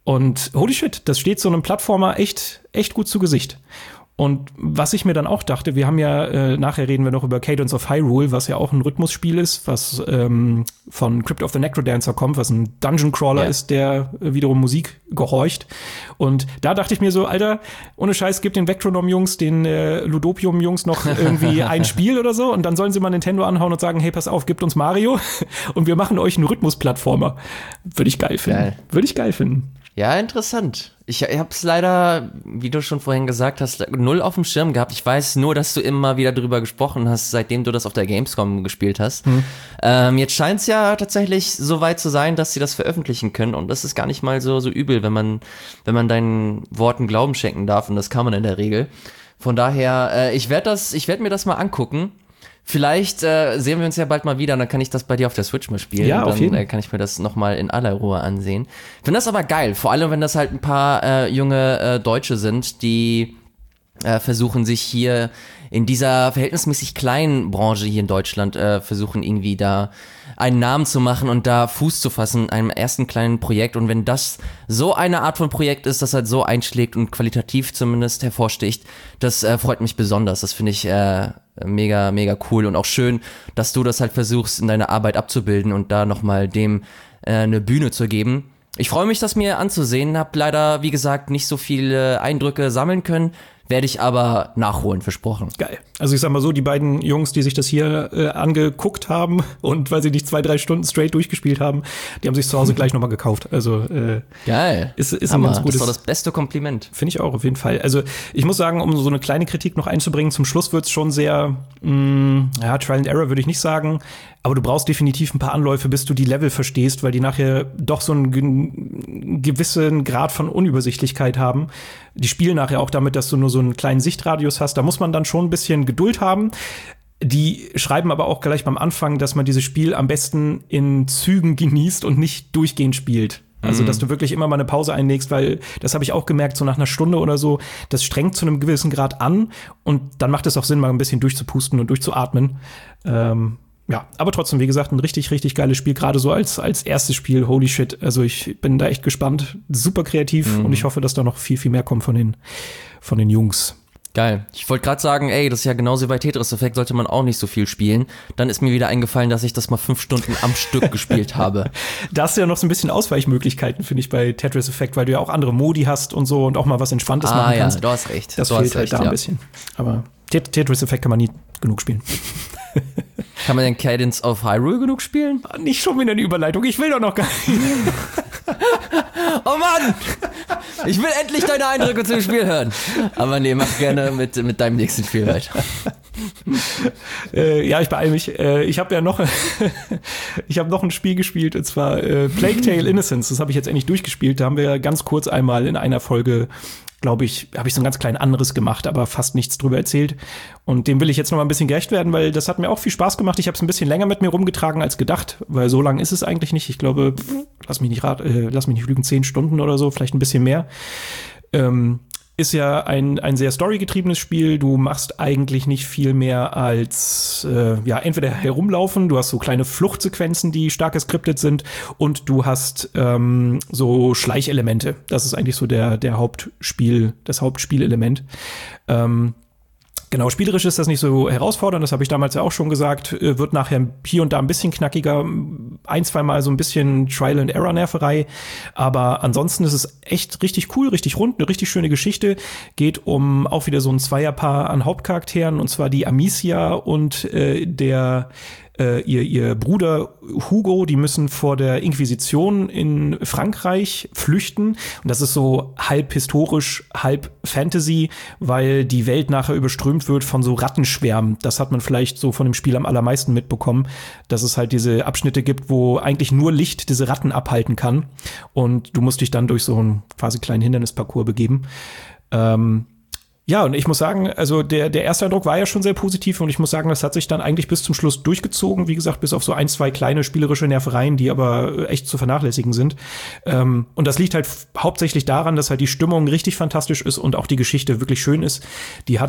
Und holy shit, das steht so einem Plattformer echt, echt gut zu Gesicht. Und was ich mir dann auch dachte, wir haben ja, äh, nachher reden wir noch über Cadence of Hyrule, was ja auch ein Rhythmusspiel ist, was ähm, von Crypt of the Necrodancer kommt, was ein Dungeon Crawler ja. ist, der äh, wiederum Musik gehorcht. Und da dachte ich mir so, Alter, ohne Scheiß, gib den Vectronom-Jungs, den äh, Ludopium-Jungs noch irgendwie ein Spiel oder so und dann sollen sie mal Nintendo anhauen und sagen, hey, pass auf, gebt uns Mario und wir machen euch einen Rhythmusplattformer. Würde ich geil finden. Geil. Würde ich geil finden. Ja, interessant. Ich, ich habe es leider, wie du schon vorhin gesagt hast, null auf dem Schirm gehabt. Ich weiß nur, dass du immer wieder drüber gesprochen hast, seitdem du das auf der Gamescom gespielt hast. Hm. Ähm, jetzt scheint es ja tatsächlich so weit zu sein, dass sie das veröffentlichen können. Und das ist gar nicht mal so, so übel, wenn man, wenn man deinen Worten Glauben schenken darf. Und das kann man in der Regel. Von daher, äh, ich werde das, ich werde mir das mal angucken. Vielleicht äh, sehen wir uns ja bald mal wieder und dann kann ich das bei dir auf der Switch mal spielen. Ja, und auf jeden dann äh, kann ich mir das nochmal in aller Ruhe ansehen. Ich finde das aber geil, vor allem wenn das halt ein paar äh, junge äh, Deutsche sind, die äh, versuchen sich hier in dieser verhältnismäßig kleinen Branche hier in Deutschland, äh, versuchen irgendwie da einen Namen zu machen und da Fuß zu fassen in einem ersten kleinen Projekt. Und wenn das so eine Art von Projekt ist, das halt so einschlägt und qualitativ zumindest hervorsticht, das äh, freut mich besonders. Das finde ich äh, mega, mega cool und auch schön, dass du das halt versuchst, in deiner Arbeit abzubilden und da nochmal dem äh, eine Bühne zu geben. Ich freue mich, das mir anzusehen. Hab leider, wie gesagt, nicht so viele Eindrücke sammeln können. Werde ich aber nachholen, versprochen. Geil. Also ich sag mal so, die beiden Jungs, die sich das hier äh, angeguckt haben und weil sie nicht zwei, drei Stunden straight durchgespielt haben, die haben sich zu Hause gleich nochmal gekauft. Also äh, geil. Ist, ist ein ganz gutes. Das ist doch das beste Kompliment. Finde ich auch, auf jeden Fall. Also ich muss sagen, um so eine kleine Kritik noch einzubringen, zum Schluss wird's schon sehr, mh, ja, Trial and Error würde ich nicht sagen, aber du brauchst definitiv ein paar Anläufe, bis du die Level verstehst, weil die nachher doch so einen ge- gewissen Grad von Unübersichtlichkeit haben. Die spielen nachher auch damit, dass du nur so einen kleinen Sichtradius hast. Da muss man dann schon ein bisschen Geduld haben. Die schreiben aber auch gleich beim Anfang, dass man dieses Spiel am besten in Zügen genießt und nicht durchgehend spielt. Also, dass du wirklich immer mal eine Pause einlegst, weil das habe ich auch gemerkt, so nach einer Stunde oder so, das strengt zu einem gewissen Grad an und dann macht es auch Sinn, mal ein bisschen durchzupusten und durchzuatmen. Ähm, ja, aber trotzdem, wie gesagt, ein richtig, richtig geiles Spiel, gerade so als, als erstes Spiel, holy shit. Also ich bin da echt gespannt, super kreativ mhm. und ich hoffe, dass da noch viel, viel mehr kommt von den, von den Jungs. Geil. Ich wollte gerade sagen, ey, das ist ja genauso wie bei Tetris Effect, sollte man auch nicht so viel spielen. Dann ist mir wieder eingefallen, dass ich das mal fünf Stunden am Stück gespielt habe. Da hast du ja noch so ein bisschen Ausweichmöglichkeiten, finde ich, bei Tetris Effect, weil du ja auch andere Modi hast und so und auch mal was Entspanntes ah, machen kannst. Ah ja, du hast recht. Das du fehlt hast halt recht, da ja. ein bisschen. Aber Tetris Effect kann man nie genug spielen. Kann man denn Cadence of Hyrule genug spielen? Nicht schon wieder eine Überleitung, ich will doch noch gar nicht. Oh Mann! Ich will endlich deine Eindrücke zum Spiel hören. Aber nee, mach gerne mit, mit deinem nächsten Spiel weiter. äh, ja, ich beeile mich. Äh, ich habe ja noch ich habe noch ein Spiel gespielt, und zwar äh, Plague Tale Innocence. Das habe ich jetzt endlich durchgespielt. Da haben wir ganz kurz einmal in einer Folge, glaube ich, habe ich so ein ganz klein anderes gemacht, aber fast nichts drüber erzählt. Und dem will ich jetzt noch mal ein bisschen gerecht werden, weil das hat mir auch viel Spaß gemacht. Ich habe es ein bisschen länger mit mir rumgetragen als gedacht, weil so lang ist es eigentlich nicht. Ich glaube, pff, lass mich nicht rat, äh, lass mich nicht lügen, zehn Stunden oder so, vielleicht ein bisschen mehr. Ähm, ist ja ein, ein sehr storygetriebenes Spiel. Du machst eigentlich nicht viel mehr als äh, ja entweder herumlaufen, du hast so kleine Fluchtsequenzen, die stark geskriptet sind, und du hast ähm, so Schleichelemente. Das ist eigentlich so der, der Hauptspiel, das Hauptspielelement. Ähm, Genau, spielerisch ist das nicht so herausfordernd, das habe ich damals ja auch schon gesagt, wird nachher hier und da ein bisschen knackiger, ein, zwei Mal so ein bisschen Trial-and-Error-Nerverei, aber ansonsten ist es echt richtig cool, richtig rund, eine richtig schöne Geschichte, geht um auch wieder so ein Zweierpaar an Hauptcharakteren, und zwar die Amicia und äh, der Äh, ihr, ihr Bruder Hugo, die müssen vor der Inquisition in Frankreich flüchten. Und das ist so halb historisch, halb Fantasy, weil die Welt nachher überströmt wird von so Rattenschwärmen. Das hat man vielleicht so von dem Spiel am allermeisten mitbekommen, dass es halt diese Abschnitte gibt, wo eigentlich nur Licht diese Ratten abhalten kann. Und du musst dich dann durch so einen quasi kleinen Hindernisparcours begeben. Ähm Ja, und ich muss sagen, also der, der erste Eindruck war ja schon sehr positiv, und ich muss sagen, das hat sich dann eigentlich bis zum Schluss durchgezogen. Wie gesagt, bis auf so ein, zwei kleine spielerische Nervereien, die aber echt zu vernachlässigen sind. Ähm, und das liegt halt f- hauptsächlich daran, dass halt die Stimmung richtig fantastisch ist und auch die Geschichte wirklich schön ist. Die hat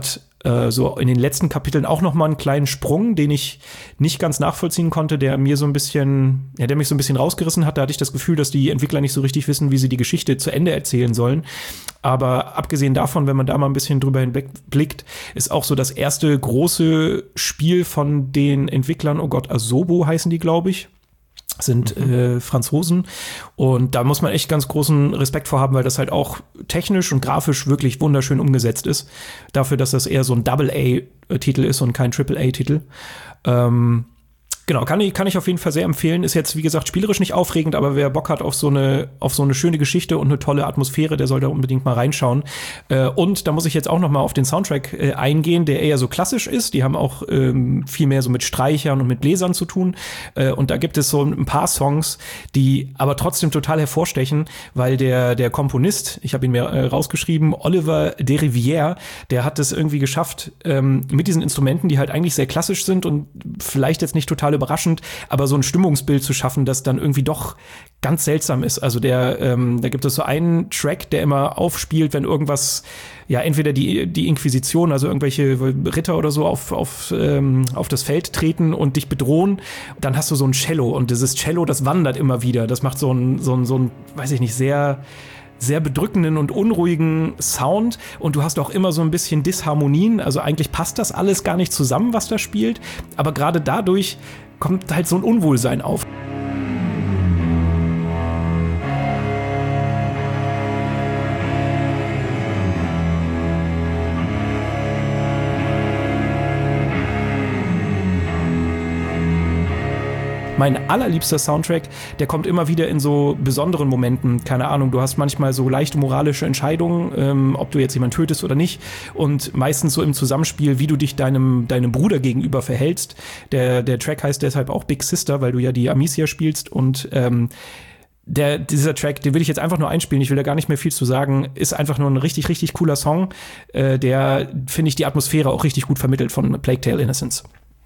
äh, so in den letzten Kapiteln auch noch mal einen kleinen Sprung, den ich nicht ganz nachvollziehen konnte, der mir so ein bisschen, ja, der mich so ein bisschen rausgerissen hat. Da hatte ich das Gefühl, dass die Entwickler nicht so richtig wissen, wie sie die Geschichte zu Ende erzählen sollen. Aber abgesehen davon, wenn man da mal ein bisschen drüber hinwegblickt, ist auch so das erste große Spiel von den Entwicklern, oh Gott, Asobo heißen die, glaube ich. Sind mhm. äh, Franzosen und da muss man echt ganz großen Respekt vor haben, weil das halt auch technisch und grafisch wirklich wunderschön umgesetzt ist. Dafür, dass das eher so ein Double-A-Titel ist und kein Triple-A-Titel. Ähm, Genau, kann ich, kann ich auf jeden Fall sehr empfehlen. Ist jetzt, wie gesagt, spielerisch nicht aufregend, aber wer Bock hat auf so eine, auf so eine schöne Geschichte und eine tolle Atmosphäre, der soll da unbedingt mal reinschauen. Äh, und da muss ich jetzt auch noch mal auf den Soundtrack äh, eingehen, der eher so klassisch ist. Die haben auch ähm, viel mehr so mit Streichern und mit Bläsern zu tun. Äh, und da gibt es so ein paar Songs, die aber trotzdem total hervorstechen, weil der, der Komponist, ich habe ihn mir äh, rausgeschrieben, Oliver de Rivière, der hat es irgendwie geschafft, ähm, mit diesen Instrumenten, die halt eigentlich sehr klassisch sind und vielleicht jetzt nicht total überraschend, aber so ein Stimmungsbild zu schaffen, das dann irgendwie doch ganz seltsam ist. Also der, ähm, da gibt es so einen Track, der immer aufspielt, wenn irgendwas, ja, entweder die, die Inquisition, also irgendwelche Ritter oder so auf, auf, ähm, auf das Feld treten und dich bedrohen, dann hast du so ein Cello und dieses Cello, das wandert immer wieder. Das macht so ein, so ein, so ein, weiß ich nicht, sehr sehr bedrückenden und unruhigen Sound und du hast auch immer so ein bisschen Disharmonien, also eigentlich passt das alles gar nicht zusammen, was da spielt, aber gerade dadurch kommt halt so ein Unwohlsein auf. Mein allerliebster Soundtrack, der kommt immer wieder in so besonderen Momenten. Keine Ahnung, du hast manchmal so leichte moralische Entscheidungen, ähm, ob du jetzt jemanden tötest oder nicht. Und meistens so im Zusammenspiel, wie du dich deinem, deinem Bruder gegenüber verhältst. Der, der Track heißt deshalb auch Big Sister, weil du ja die Amicia spielst. Und ähm, der, dieser Track, den will ich jetzt einfach nur einspielen. Ich will da gar nicht mehr viel zu sagen. Ist einfach nur ein richtig, richtig cooler Song, äh, der, finde ich, die Atmosphäre auch richtig gut vermittelt von Plague Tale Innocence.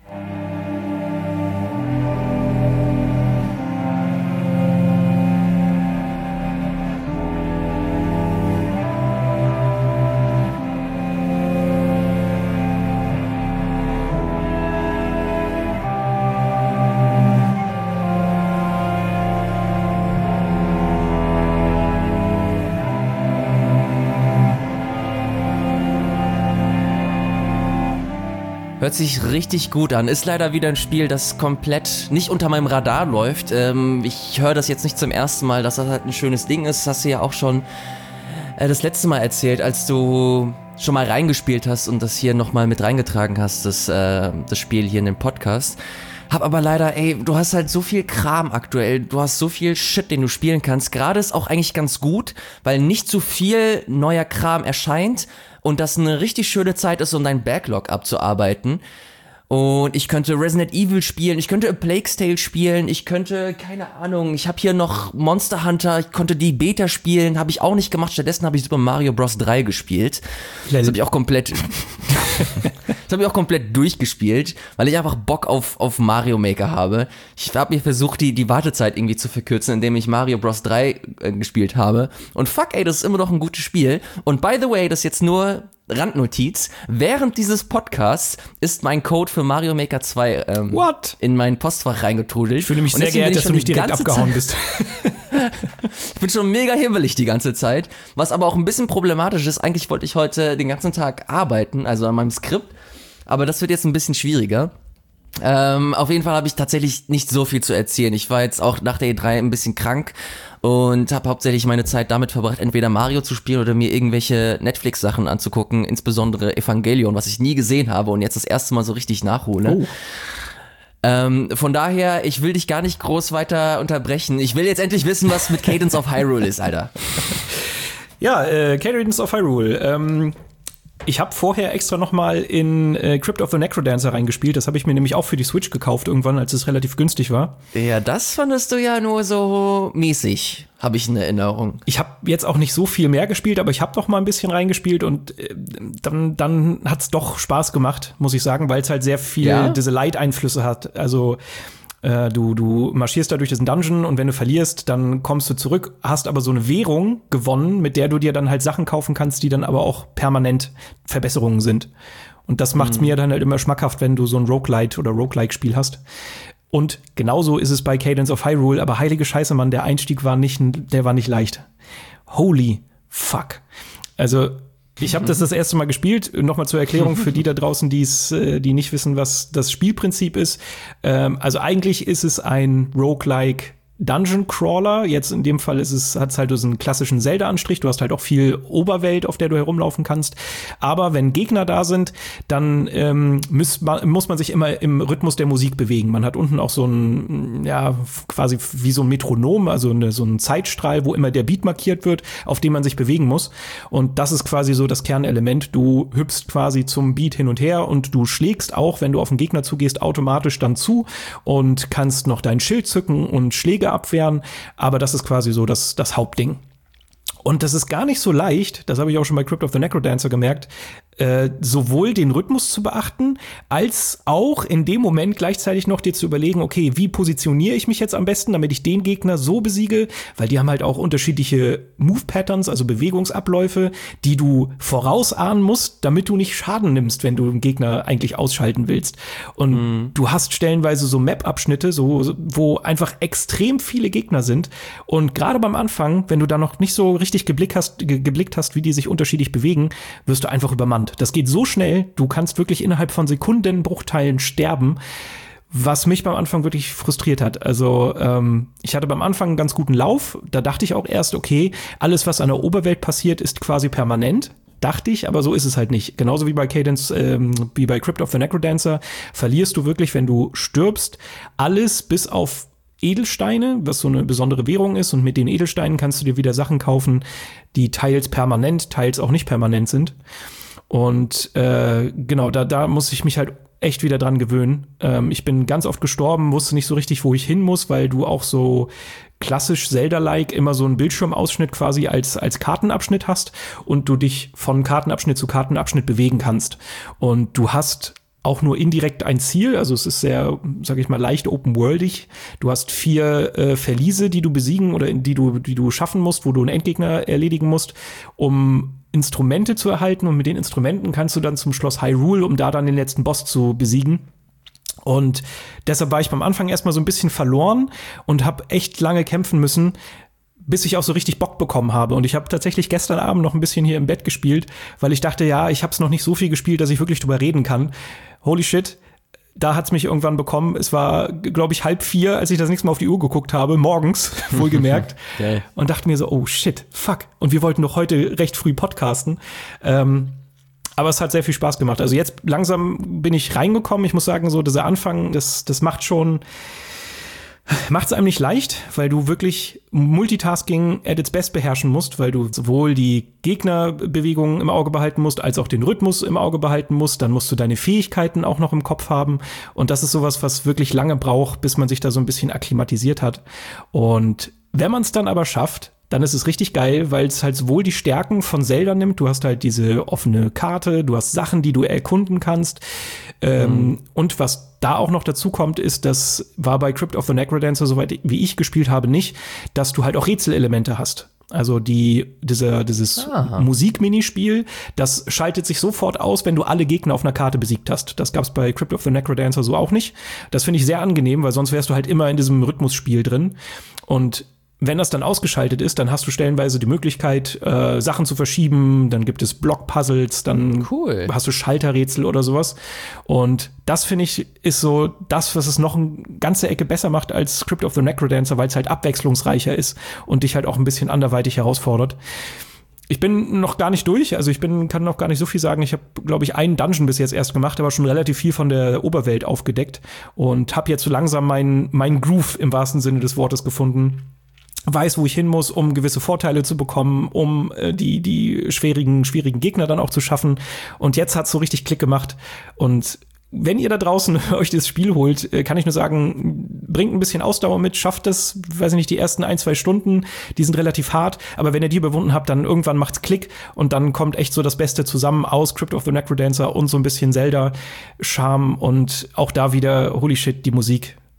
Hört sich richtig gut an. Ist leider wieder ein Spiel, das komplett nicht unter meinem Radar läuft. Ähm, ich höre das jetzt nicht zum ersten Mal, dass das halt ein schönes Ding ist. Das hast du ja auch schon äh, das letzte Mal erzählt, als du schon mal reingespielt hast und das hier nochmal mit reingetragen hast, das, äh, das Spiel hier in den Podcast. Hab aber leider, ey, du hast halt so viel Kram aktuell, du hast so viel Shit, den du spielen kannst. Gerade ist auch eigentlich ganz gut, weil nicht so viel neuer Kram erscheint und das eine richtig schöne Zeit ist, um deinen Backlog abzuarbeiten. Und ich könnte Resident Evil spielen, ich könnte A Plague's Tale spielen, ich könnte, keine Ahnung, ich habe hier noch Monster Hunter, ich konnte die Beta spielen, habe ich auch nicht gemacht, stattdessen habe ich Super Mario Bros. drei gespielt. Das habe ich auch komplett das habe ich auch komplett durchgespielt, weil ich einfach Bock auf, auf Mario Maker habe. Ich habe mir versucht, die, die Wartezeit irgendwie zu verkürzen, indem ich Mario Bros. drei äh, gespielt habe. Und fuck, ey, das ist immer noch ein gutes Spiel. Und by the way, das ist jetzt nur Randnotiz. Während dieses Podcasts ist mein Code für Mario Maker zwei ähm, What? in mein Postfach reingetrudelt. Ich fühle mich sehr geehrt, dass du nicht direkt abgehauen bist. Ich bin schon mega hibbelig die ganze Zeit. Was aber auch ein bisschen problematisch ist. Eigentlich wollte ich heute den ganzen Tag arbeiten, also an meinem Skript. Aber das wird jetzt ein bisschen schwieriger. Ähm, auf jeden Fall habe ich tatsächlich nicht so viel zu erzählen. Ich war jetzt auch nach der E drei ein bisschen krank und habe hauptsächlich meine Zeit damit verbracht, entweder Mario zu spielen oder mir irgendwelche Netflix-Sachen anzugucken, insbesondere Evangelion, was ich nie gesehen habe und jetzt das erste Mal so richtig nachhole. Oh. Ähm, von daher, ich will dich gar nicht groß weiter unterbrechen. Ich will jetzt endlich wissen, was mit Cadence of Hyrule ist, Alter. Ja, äh, Cadence of Hyrule. Ähm Ich habe vorher extra noch mal in äh, Crypt of the Necrodancer reingespielt. Das habe ich mir nämlich auch für die Switch gekauft irgendwann, als es relativ günstig war. Ja, das fandest du ja nur so mäßig, habe ich in Erinnerung. Ich habe jetzt auch nicht so viel mehr gespielt, aber ich habe doch mal ein bisschen reingespielt und äh, dann, dann hat's doch Spaß gemacht, muss ich sagen, weil es halt sehr viel ja? diese Light-Einflüsse hat. Also Äh, du, du marschierst da durch diesen Dungeon und wenn du verlierst, dann kommst du zurück, hast aber so eine Währung gewonnen, mit der du dir dann halt Sachen kaufen kannst, die dann aber auch permanent Verbesserungen sind. Und das macht's mhm. mir dann halt immer schmackhaft, wenn du so ein Roguelite oder Roguelike-Spiel hast. Und genauso ist es bei Cadence of Hyrule, aber heilige Scheiße, Mann, der Einstieg war nicht, der war nicht leicht. Holy fuck. Also, ich habe das das erste Mal gespielt. Nochmal zur Erklärung für die da draußen, die's, die nicht wissen, was das Spielprinzip ist. Ähm, also eigentlich ist es ein Roguelike Dungeon Crawler. Jetzt in dem Fall ist es, hat's halt so einen klassischen Zelda-Anstrich. Du hast halt auch viel Oberwelt, auf der du herumlaufen kannst. Aber wenn Gegner da sind, dann ähm, muss, man, muss man sich immer im Rhythmus der Musik bewegen. Man hat unten auch so ein, ja, quasi wie so ein Metronom, also eine, so ein Zeitstrahl, wo immer der Beat markiert wird, auf dem man sich bewegen muss. Und das ist quasi so das Kernelement. Du hüpfst quasi zum Beat hin und her und du schlägst auch, wenn du auf den Gegner zugehst, automatisch dann zu und kannst noch dein Schild zücken und Schläge abwehren, aber das ist quasi so das, das Hauptding. Und das ist gar nicht so leicht, das habe ich auch schon bei Crypt of the Necrodancer gemerkt, äh, sowohl den Rhythmus zu beachten, als auch in dem Moment gleichzeitig noch dir zu überlegen, okay, wie positioniere ich mich jetzt am besten, damit ich den Gegner so besiege, weil die haben halt auch unterschiedliche Move-Patterns, also Bewegungsabläufe, die du vorausahnen musst, damit du nicht Schaden nimmst, wenn du den Gegner eigentlich ausschalten willst. Und mhm. du hast stellenweise so Map-Abschnitte, so, wo einfach extrem viele Gegner sind. Und gerade beim Anfang, wenn du da noch nicht so richtig geblickt hast, ge- geblickt hast, wie die sich unterschiedlich bewegen, wirst du einfach übermannt. Das geht so schnell, du kannst wirklich innerhalb von Sekundenbruchteilen sterben, was mich beim Anfang wirklich frustriert hat. Also ähm, ich hatte beim Anfang einen ganz guten Lauf, da dachte ich auch erst, okay, alles, was an der Oberwelt passiert, ist quasi permanent. Dachte ich, aber so ist es halt nicht. Genauso wie bei Cadence, ähm, wie bei Crypt of the Necrodancer, verlierst du wirklich, wenn du stirbst, alles bis auf Edelsteine, was so eine besondere Währung ist, und mit den Edelsteinen kannst du dir wieder Sachen kaufen, die teils permanent, teils auch nicht permanent sind. Und äh, genau, da, da muss ich mich halt echt wieder dran gewöhnen. Ähm, ich bin ganz oft gestorben, wusste nicht so richtig, wo ich hin muss, weil du auch so klassisch Zelda-like immer so einen Bildschirmausschnitt quasi als, als Kartenabschnitt hast und du dich von Kartenabschnitt zu Kartenabschnitt bewegen kannst. Und du hast auch nur indirekt ein Ziel, also es ist sehr, sag ich mal, leicht open-worldig. Du hast vier äh, Verliese, die du besiegen oder in die du, die du schaffen musst, wo du einen Endgegner erledigen musst, um Instrumente zu erhalten, und mit den Instrumenten kannst du dann zum Schloss Hyrule, um da dann den letzten Boss zu besiegen. Und deshalb war ich beim Anfang erstmal so ein bisschen verloren und habe echt lange kämpfen müssen, bis ich auch so richtig Bock bekommen habe. Und ich habe tatsächlich gestern Abend noch ein bisschen hier im Bett gespielt, weil ich dachte, ja, ich habe es noch nicht so viel gespielt, dass ich wirklich drüber reden kann. Holy shit, da hat's mich irgendwann bekommen. Es war, glaube ich, halb vier, als ich das nächste Mal auf die Uhr geguckt habe, morgens, wohlgemerkt. Geil. Und dachte mir so, oh shit, fuck. Und wir wollten doch heute recht früh podcasten. Ähm, aber es hat sehr viel Spaß gemacht. Also jetzt langsam bin ich reingekommen. Ich muss sagen, so dieser Anfang, das, das macht schon macht es einem nicht leicht, weil du wirklich Multitasking at its best beherrschen musst, weil du sowohl die Gegnerbewegungen im Auge behalten musst, als auch den Rhythmus im Auge behalten musst. Dann musst du deine Fähigkeiten auch noch im Kopf haben. Und das ist sowas, was wirklich lange braucht, bis man sich da so ein bisschen akklimatisiert hat. Und wenn man es dann aber schafft, dann ist es richtig geil, weil es halt sowohl die Stärken von Zelda nimmt, du hast halt diese offene Karte, du hast Sachen, die du erkunden kannst. Ähm, mhm. Und was da auch noch dazu kommt, ist, das war bei Crypt of the Necrodancer, soweit wie ich gespielt habe, nicht, dass du halt auch Rätselelemente hast. Also die, diese, dieses Musik-Minispiel, das schaltet sich sofort aus, wenn du alle Gegner auf einer Karte besiegt hast. Das gab's bei Crypt of the Necrodancer so auch nicht. Das finde ich sehr angenehm, weil sonst wärst du halt immer in diesem Rhythmusspiel drin. Und wenn das dann ausgeschaltet ist, dann hast du stellenweise die Möglichkeit, äh, Sachen zu verschieben. Dann gibt es Blockpuzzles, dann cool. hast du Schalterrätsel oder sowas. Und das, finde ich, ist so das, was es noch eine ganze Ecke besser macht als Crypt of the Necrodancer, weil es halt abwechslungsreicher ist und dich halt auch ein bisschen anderweitig herausfordert. Ich bin noch gar nicht durch, also ich bin kann noch gar nicht so viel sagen. Ich habe, glaube ich, einen Dungeon bis jetzt erst gemacht, aber schon relativ viel von der Oberwelt aufgedeckt und habe jetzt so langsam meinen mein Groove im wahrsten Sinne des Wortes gefunden. Weiß, wo ich hin muss, um gewisse Vorteile zu bekommen, um äh, die die schwierigen schwierigen Gegner dann auch zu schaffen. Und jetzt hat's so richtig Klick gemacht. Und wenn ihr da draußen euch das Spiel holt, kann ich nur sagen, bringt ein bisschen Ausdauer mit, schafft es, weiß ich nicht, die ersten ein, zwei Stunden, die sind relativ hart, aber wenn ihr die überwunden habt, dann irgendwann macht's Klick und dann kommt echt so das Beste zusammen aus Crypt of the Necrodancer und so ein bisschen Zelda-Charme und auch da wieder, holy shit, die Musik.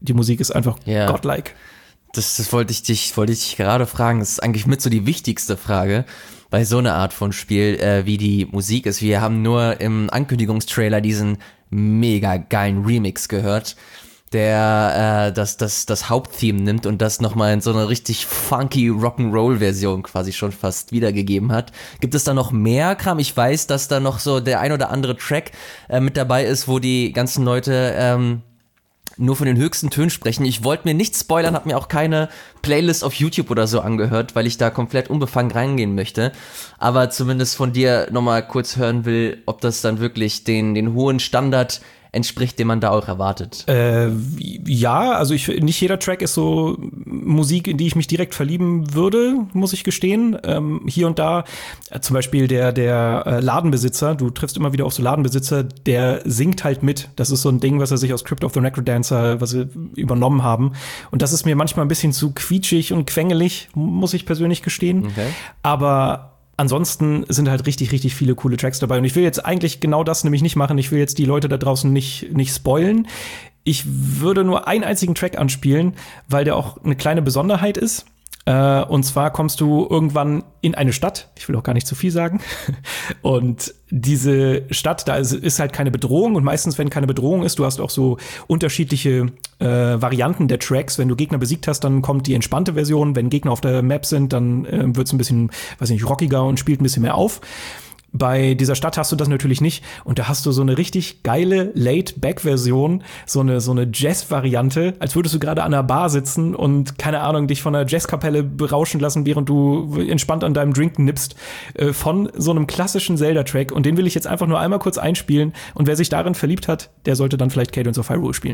die Musik ist einfach Ja. godlike. Das, das wollte ich dich, wollte ich dich gerade fragen. Das ist eigentlich mit so die wichtigste Frage bei so einer Art von Spiel, äh, wie die Musik ist. Wir haben nur im Ankündigungstrailer diesen mega geilen Remix gehört, der äh, das, das, das Haupttheme nimmt und das nochmal in so eine richtig funky Rock'n'Roll-Version quasi schon fast wiedergegeben hat. Gibt es da noch mehr Kram? Ich weiß, dass da noch so der ein oder andere Track äh, mit dabei ist, wo die ganzen Leute ähm, nur von den höchsten Tönen sprechen. Ich wollte mir nicht spoilern, habe mir auch keine Playlist auf YouTube oder so angehört, weil ich da komplett unbefangen reingehen möchte. Aber zumindest von dir nochmal kurz hören will, ob das dann wirklich den, den hohen Standard entspricht, den man da auch erwartet. Äh, ja, also ich, nicht jeder Track ist so Musik, in die ich mich direkt verlieben würde, muss ich gestehen. Ähm, hier und da, äh, zum Beispiel der, der äh, Ladenbesitzer, du triffst immer wieder auf so Ladenbesitzer, der singt halt mit. Das ist so ein Ding, was er sich aus Crypt of the Necrodancer, was sie übernommen haben. Und das ist mir manchmal ein bisschen zu quietschig und quengelig, muss ich persönlich gestehen. Okay. Aber ansonsten sind halt richtig, richtig viele coole Tracks dabei. Und ich will jetzt eigentlich genau das nämlich nicht machen. Ich will jetzt die Leute da draußen nicht, nicht spoilen. Ich würde nur einen einzigen Track anspielen, weil der auch eine kleine Besonderheit ist. Äh, und zwar kommst du irgendwann in eine Stadt. Ich will auch gar nicht zu viel sagen. Und diese Stadt, da ist, ist halt keine Bedrohung. Und meistens, wenn keine Bedrohung ist, du hast auch so unterschiedliche äh, Varianten der Tracks. Wenn du Gegner besiegt hast, dann kommt die entspannte Version. Wenn Gegner auf der Map sind, dann äh, wird's ein bisschen, weiß nicht, rockiger und spielt ein bisschen mehr auf. Bei dieser Stadt hast du das natürlich nicht. Und da hast du so eine richtig geile Laid-Back-Version, so eine, so eine Jazz-Variante, als würdest du gerade an einer Bar sitzen und, keine Ahnung, dich von einer Jazzkapelle berauschen lassen, während du entspannt an deinem Drink nippst, äh, von so einem klassischen Zelda-Track. Und den will ich jetzt einfach nur einmal kurz einspielen. Und wer sich darin verliebt hat, der sollte dann vielleicht Cadence of Hyrule spielen.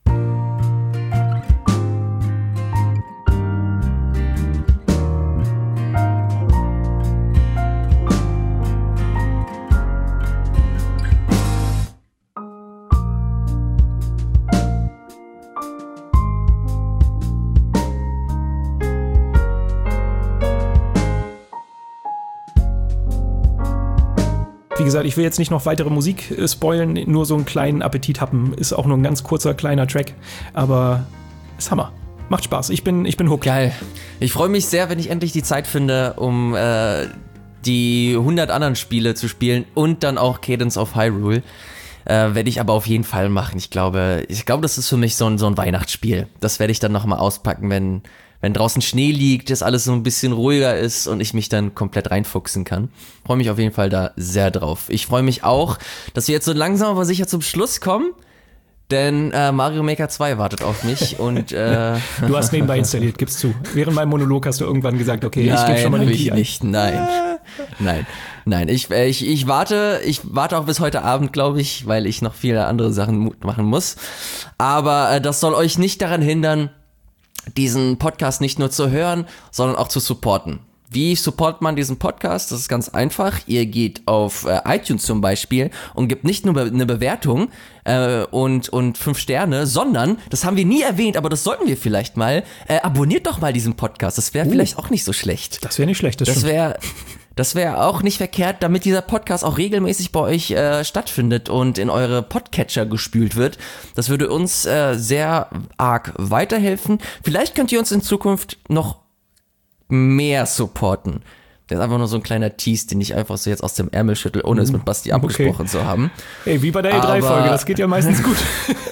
Wie gesagt, ich will jetzt nicht noch weitere Musik äh, spoilen, nur so einen kleinen Appetit happen. Ist auch nur ein ganz kurzer, kleiner Track, aber ist Hammer. Macht Spaß. Ich bin, ich bin hooked. Geil. Ich freue mich sehr, wenn ich endlich die Zeit finde, um äh, die hundert anderen Spiele zu spielen und dann auch Cadence of Hyrule. Äh, werde ich aber auf jeden Fall machen. Ich glaube, ich glaube, das ist für mich so ein, so ein Weihnachtsspiel. Das werde ich dann nochmal auspacken, wenn, wenn draußen Schnee liegt, das alles so ein bisschen ruhiger ist und ich mich dann komplett reinfuchsen kann. Freue mich auf jeden Fall da sehr drauf. Ich freue mich auch, dass wir jetzt so langsam aber sicher zum Schluss kommen, denn äh, Mario Maker zwei wartet auf mich und äh, Du hast nebenbei installiert, gib's zu. Während meinem Monolog hast du irgendwann gesagt, okay, nein, ich gebe schon mal den hab ich Key ein. nicht. Nein, nein, nein. Ich, äh, ich, ich warte, ich warte auch bis heute Abend, glaube ich, weil ich noch viele andere Sachen mu- machen muss. Aber äh, das soll euch nicht daran hindern, diesen Podcast nicht nur zu hören, sondern auch zu supporten. Wie supportet man diesen Podcast? Das ist ganz einfach. Ihr geht auf äh, iTunes zum Beispiel und gebt nicht nur be- eine Bewertung äh, und, und fünf Sterne, sondern, das haben wir nie erwähnt, aber das sollten wir vielleicht mal, äh, abonniert doch mal diesen Podcast. Das wäre Uh. vielleicht auch nicht so schlecht. Das wäre nicht schlecht, das, Das stimmt. wäre das wäre auch nicht verkehrt, damit dieser Podcast auch regelmäßig bei euch äh, stattfindet und in eure Podcatcher gespült wird. Das würde uns äh, sehr arg weiterhelfen. Vielleicht könnt ihr uns in Zukunft noch mehr supporten. Das ist einfach nur so ein kleiner Tease, den ich einfach so jetzt aus dem Ärmel schüttel, ohne es mit Basti abgesprochen zu haben. Ey, wie bei der E drei Folge, Aber- das geht ja meistens gut.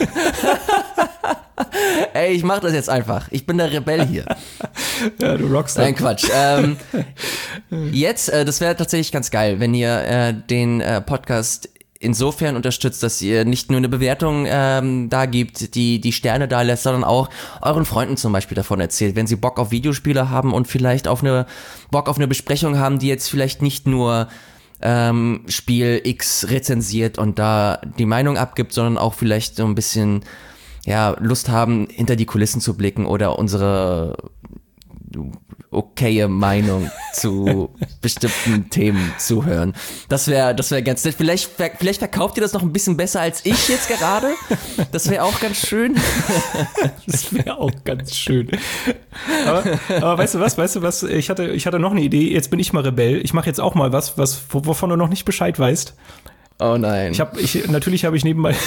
Ey, ich mach das jetzt einfach. Ich bin der Rebell hier. Ja, du Rockstar. Nein, Quatsch. Ähm, jetzt, äh, das wäre tatsächlich ganz geil, wenn ihr äh, den äh, Podcast insofern unterstützt, dass ihr nicht nur eine Bewertung ähm, da gibt, die die Sterne da lässt, sondern auch euren Freunden zum Beispiel davon erzählt, wenn sie Bock auf Videospiele haben und vielleicht auf eine Bock auf eine Besprechung haben, die jetzt vielleicht nicht nur ähm, Spiel X rezensiert und da die Meinung abgibt, sondern auch vielleicht so ein bisschen ja Lust haben, hinter die Kulissen zu blicken oder unsere okaye Meinung zu bestimmten Themen zu hören. Das wäre das wäre ganz nett. Vielleicht, vielleicht verkauft ihr das noch ein bisschen besser als ich jetzt gerade. Das wäre auch ganz schön. Das wäre auch ganz schön. Aber, aber weißt du was, weißt du was, ich hatte, ich hatte noch eine Idee, jetzt bin ich mal Rebell. Ich mache jetzt auch mal was, was, wovon du noch nicht Bescheid weißt. Oh nein. Ich habe, ich, natürlich habe ich nebenbei, oh,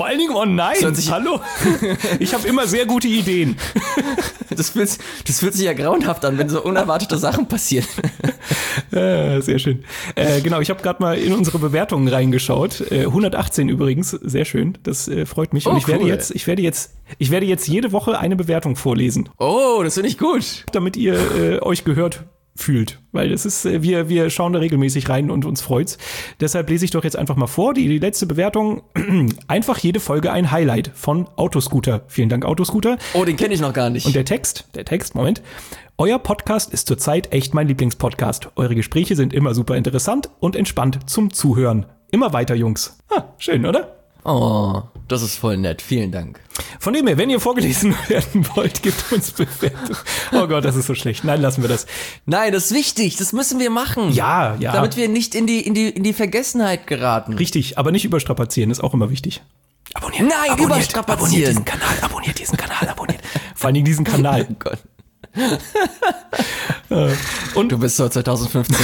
Vor allen Dingen online. hört sich- Hallo? Ich habe immer sehr gute Ideen. Das fühlt, das fühlt sich ja grauenhaft an, wenn so unerwartete Sachen passieren. Äh, sehr schön. Äh, genau, ich habe gerade mal in unsere Bewertungen reingeschaut. Äh, hundertachtzehn übrigens, sehr schön. Das äh, freut mich. Und Oh, ich werde cool. jetzt, ich werde jetzt, ich werde jetzt jede Woche eine Bewertung vorlesen, Oh, das finde ich gut. damit ihr äh, euch gehört fühlt, weil das ist, äh, wir, wir schauen da regelmäßig rein und uns freut's. Deshalb lese ich doch jetzt einfach mal vor, die, die letzte Bewertung, einfach jede Folge ein Highlight von Autoscooter. Vielen Dank, Autoscooter. Oh, den kenne ich noch gar nicht. Und der Text, der Text, Moment. Euer Podcast ist zurzeit echt mein Lieblingspodcast. Eure Gespräche sind immer super interessant und entspannt zum Zuhören. Immer weiter, Jungs. Ah, schön, oder? Oh, das ist voll nett. Vielen Dank. Von dem her, wenn ihr vorgelesen werden wollt, gebt uns Bewertung. Oh Gott, das ist so schlecht. Nein, lassen wir das. Nein, das ist wichtig. Das müssen wir machen. Ja, ja. Damit wir nicht in die, in die, in die Vergessenheit geraten. Richtig, aber nicht überstrapazieren, ist auch immer wichtig. Abonniert, Nein, abonniert, überstrapazieren. abonniert diesen Kanal, abonniert diesen Kanal, abonniert. Vor allen Dingen diesen Kanal. Oh Gott. Und Du bist so zwanzig fünfzehn.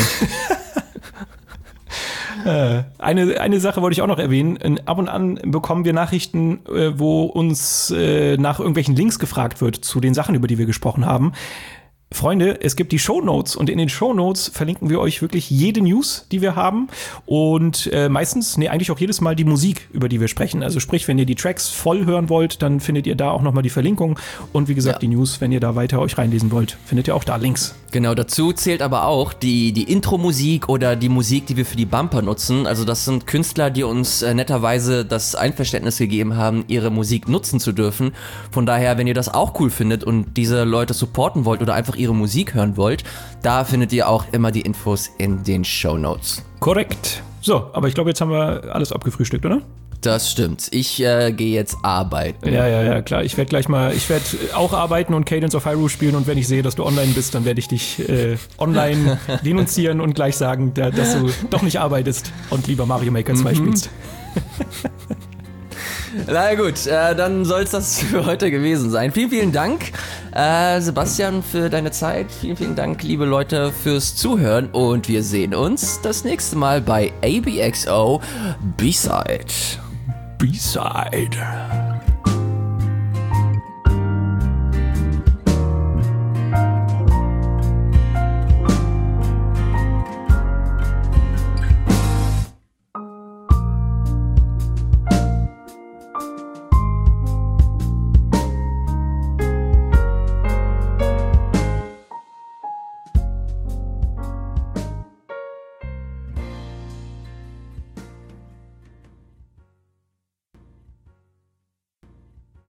Eine, eine Sache wollte ich auch noch erwähnen. Ab und an bekommen wir Nachrichten, äh, wo uns äh, nach irgendwelchen Links gefragt wird zu den Sachen, über die wir gesprochen haben. Freunde, es gibt die Shownotes und in den Shownotes verlinken wir euch wirklich jede News, die wir haben und äh, meistens, nee, eigentlich auch jedes Mal die Musik, über die wir sprechen. Also sprich, wenn ihr die Tracks voll hören wollt, dann findet ihr da auch nochmal die Verlinkung und wie gesagt, Ja. die News, wenn ihr da weiter euch reinlesen wollt, findet ihr auch da Links. Genau, dazu zählt aber auch die, die Intro-Musik oder die Musik, die wir für die Bumper nutzen. Also das sind Künstler, die uns äh, netterweise das Einverständnis gegeben haben, ihre Musik nutzen zu dürfen. Von daher, wenn ihr das auch cool findet und diese Leute supporten wollt oder einfach ihre Musik hören wollt, da findet ihr auch immer die Infos in den Shownotes. Korrekt. So, aber ich glaube, jetzt haben wir alles abgefrühstückt, oder? Das stimmt. Ich äh, gehe jetzt arbeiten. Ja, ja, ja, klar. Ich werde gleich mal, ich werde auch arbeiten und Cadence of Hyrule spielen und wenn ich sehe, dass du online bist, dann werde ich dich äh, online denunzieren und gleich sagen, da, dass du doch nicht arbeitest und lieber Mario Maker zwei spielst. Na gut, äh, dann soll es das für heute gewesen sein. Vielen, vielen Dank, äh, Sebastian, für deine Zeit. Vielen, vielen Dank, liebe Leute, fürs Zuhören. Und wir sehen uns das nächste Mal bei A B X O B-Side. B-Side.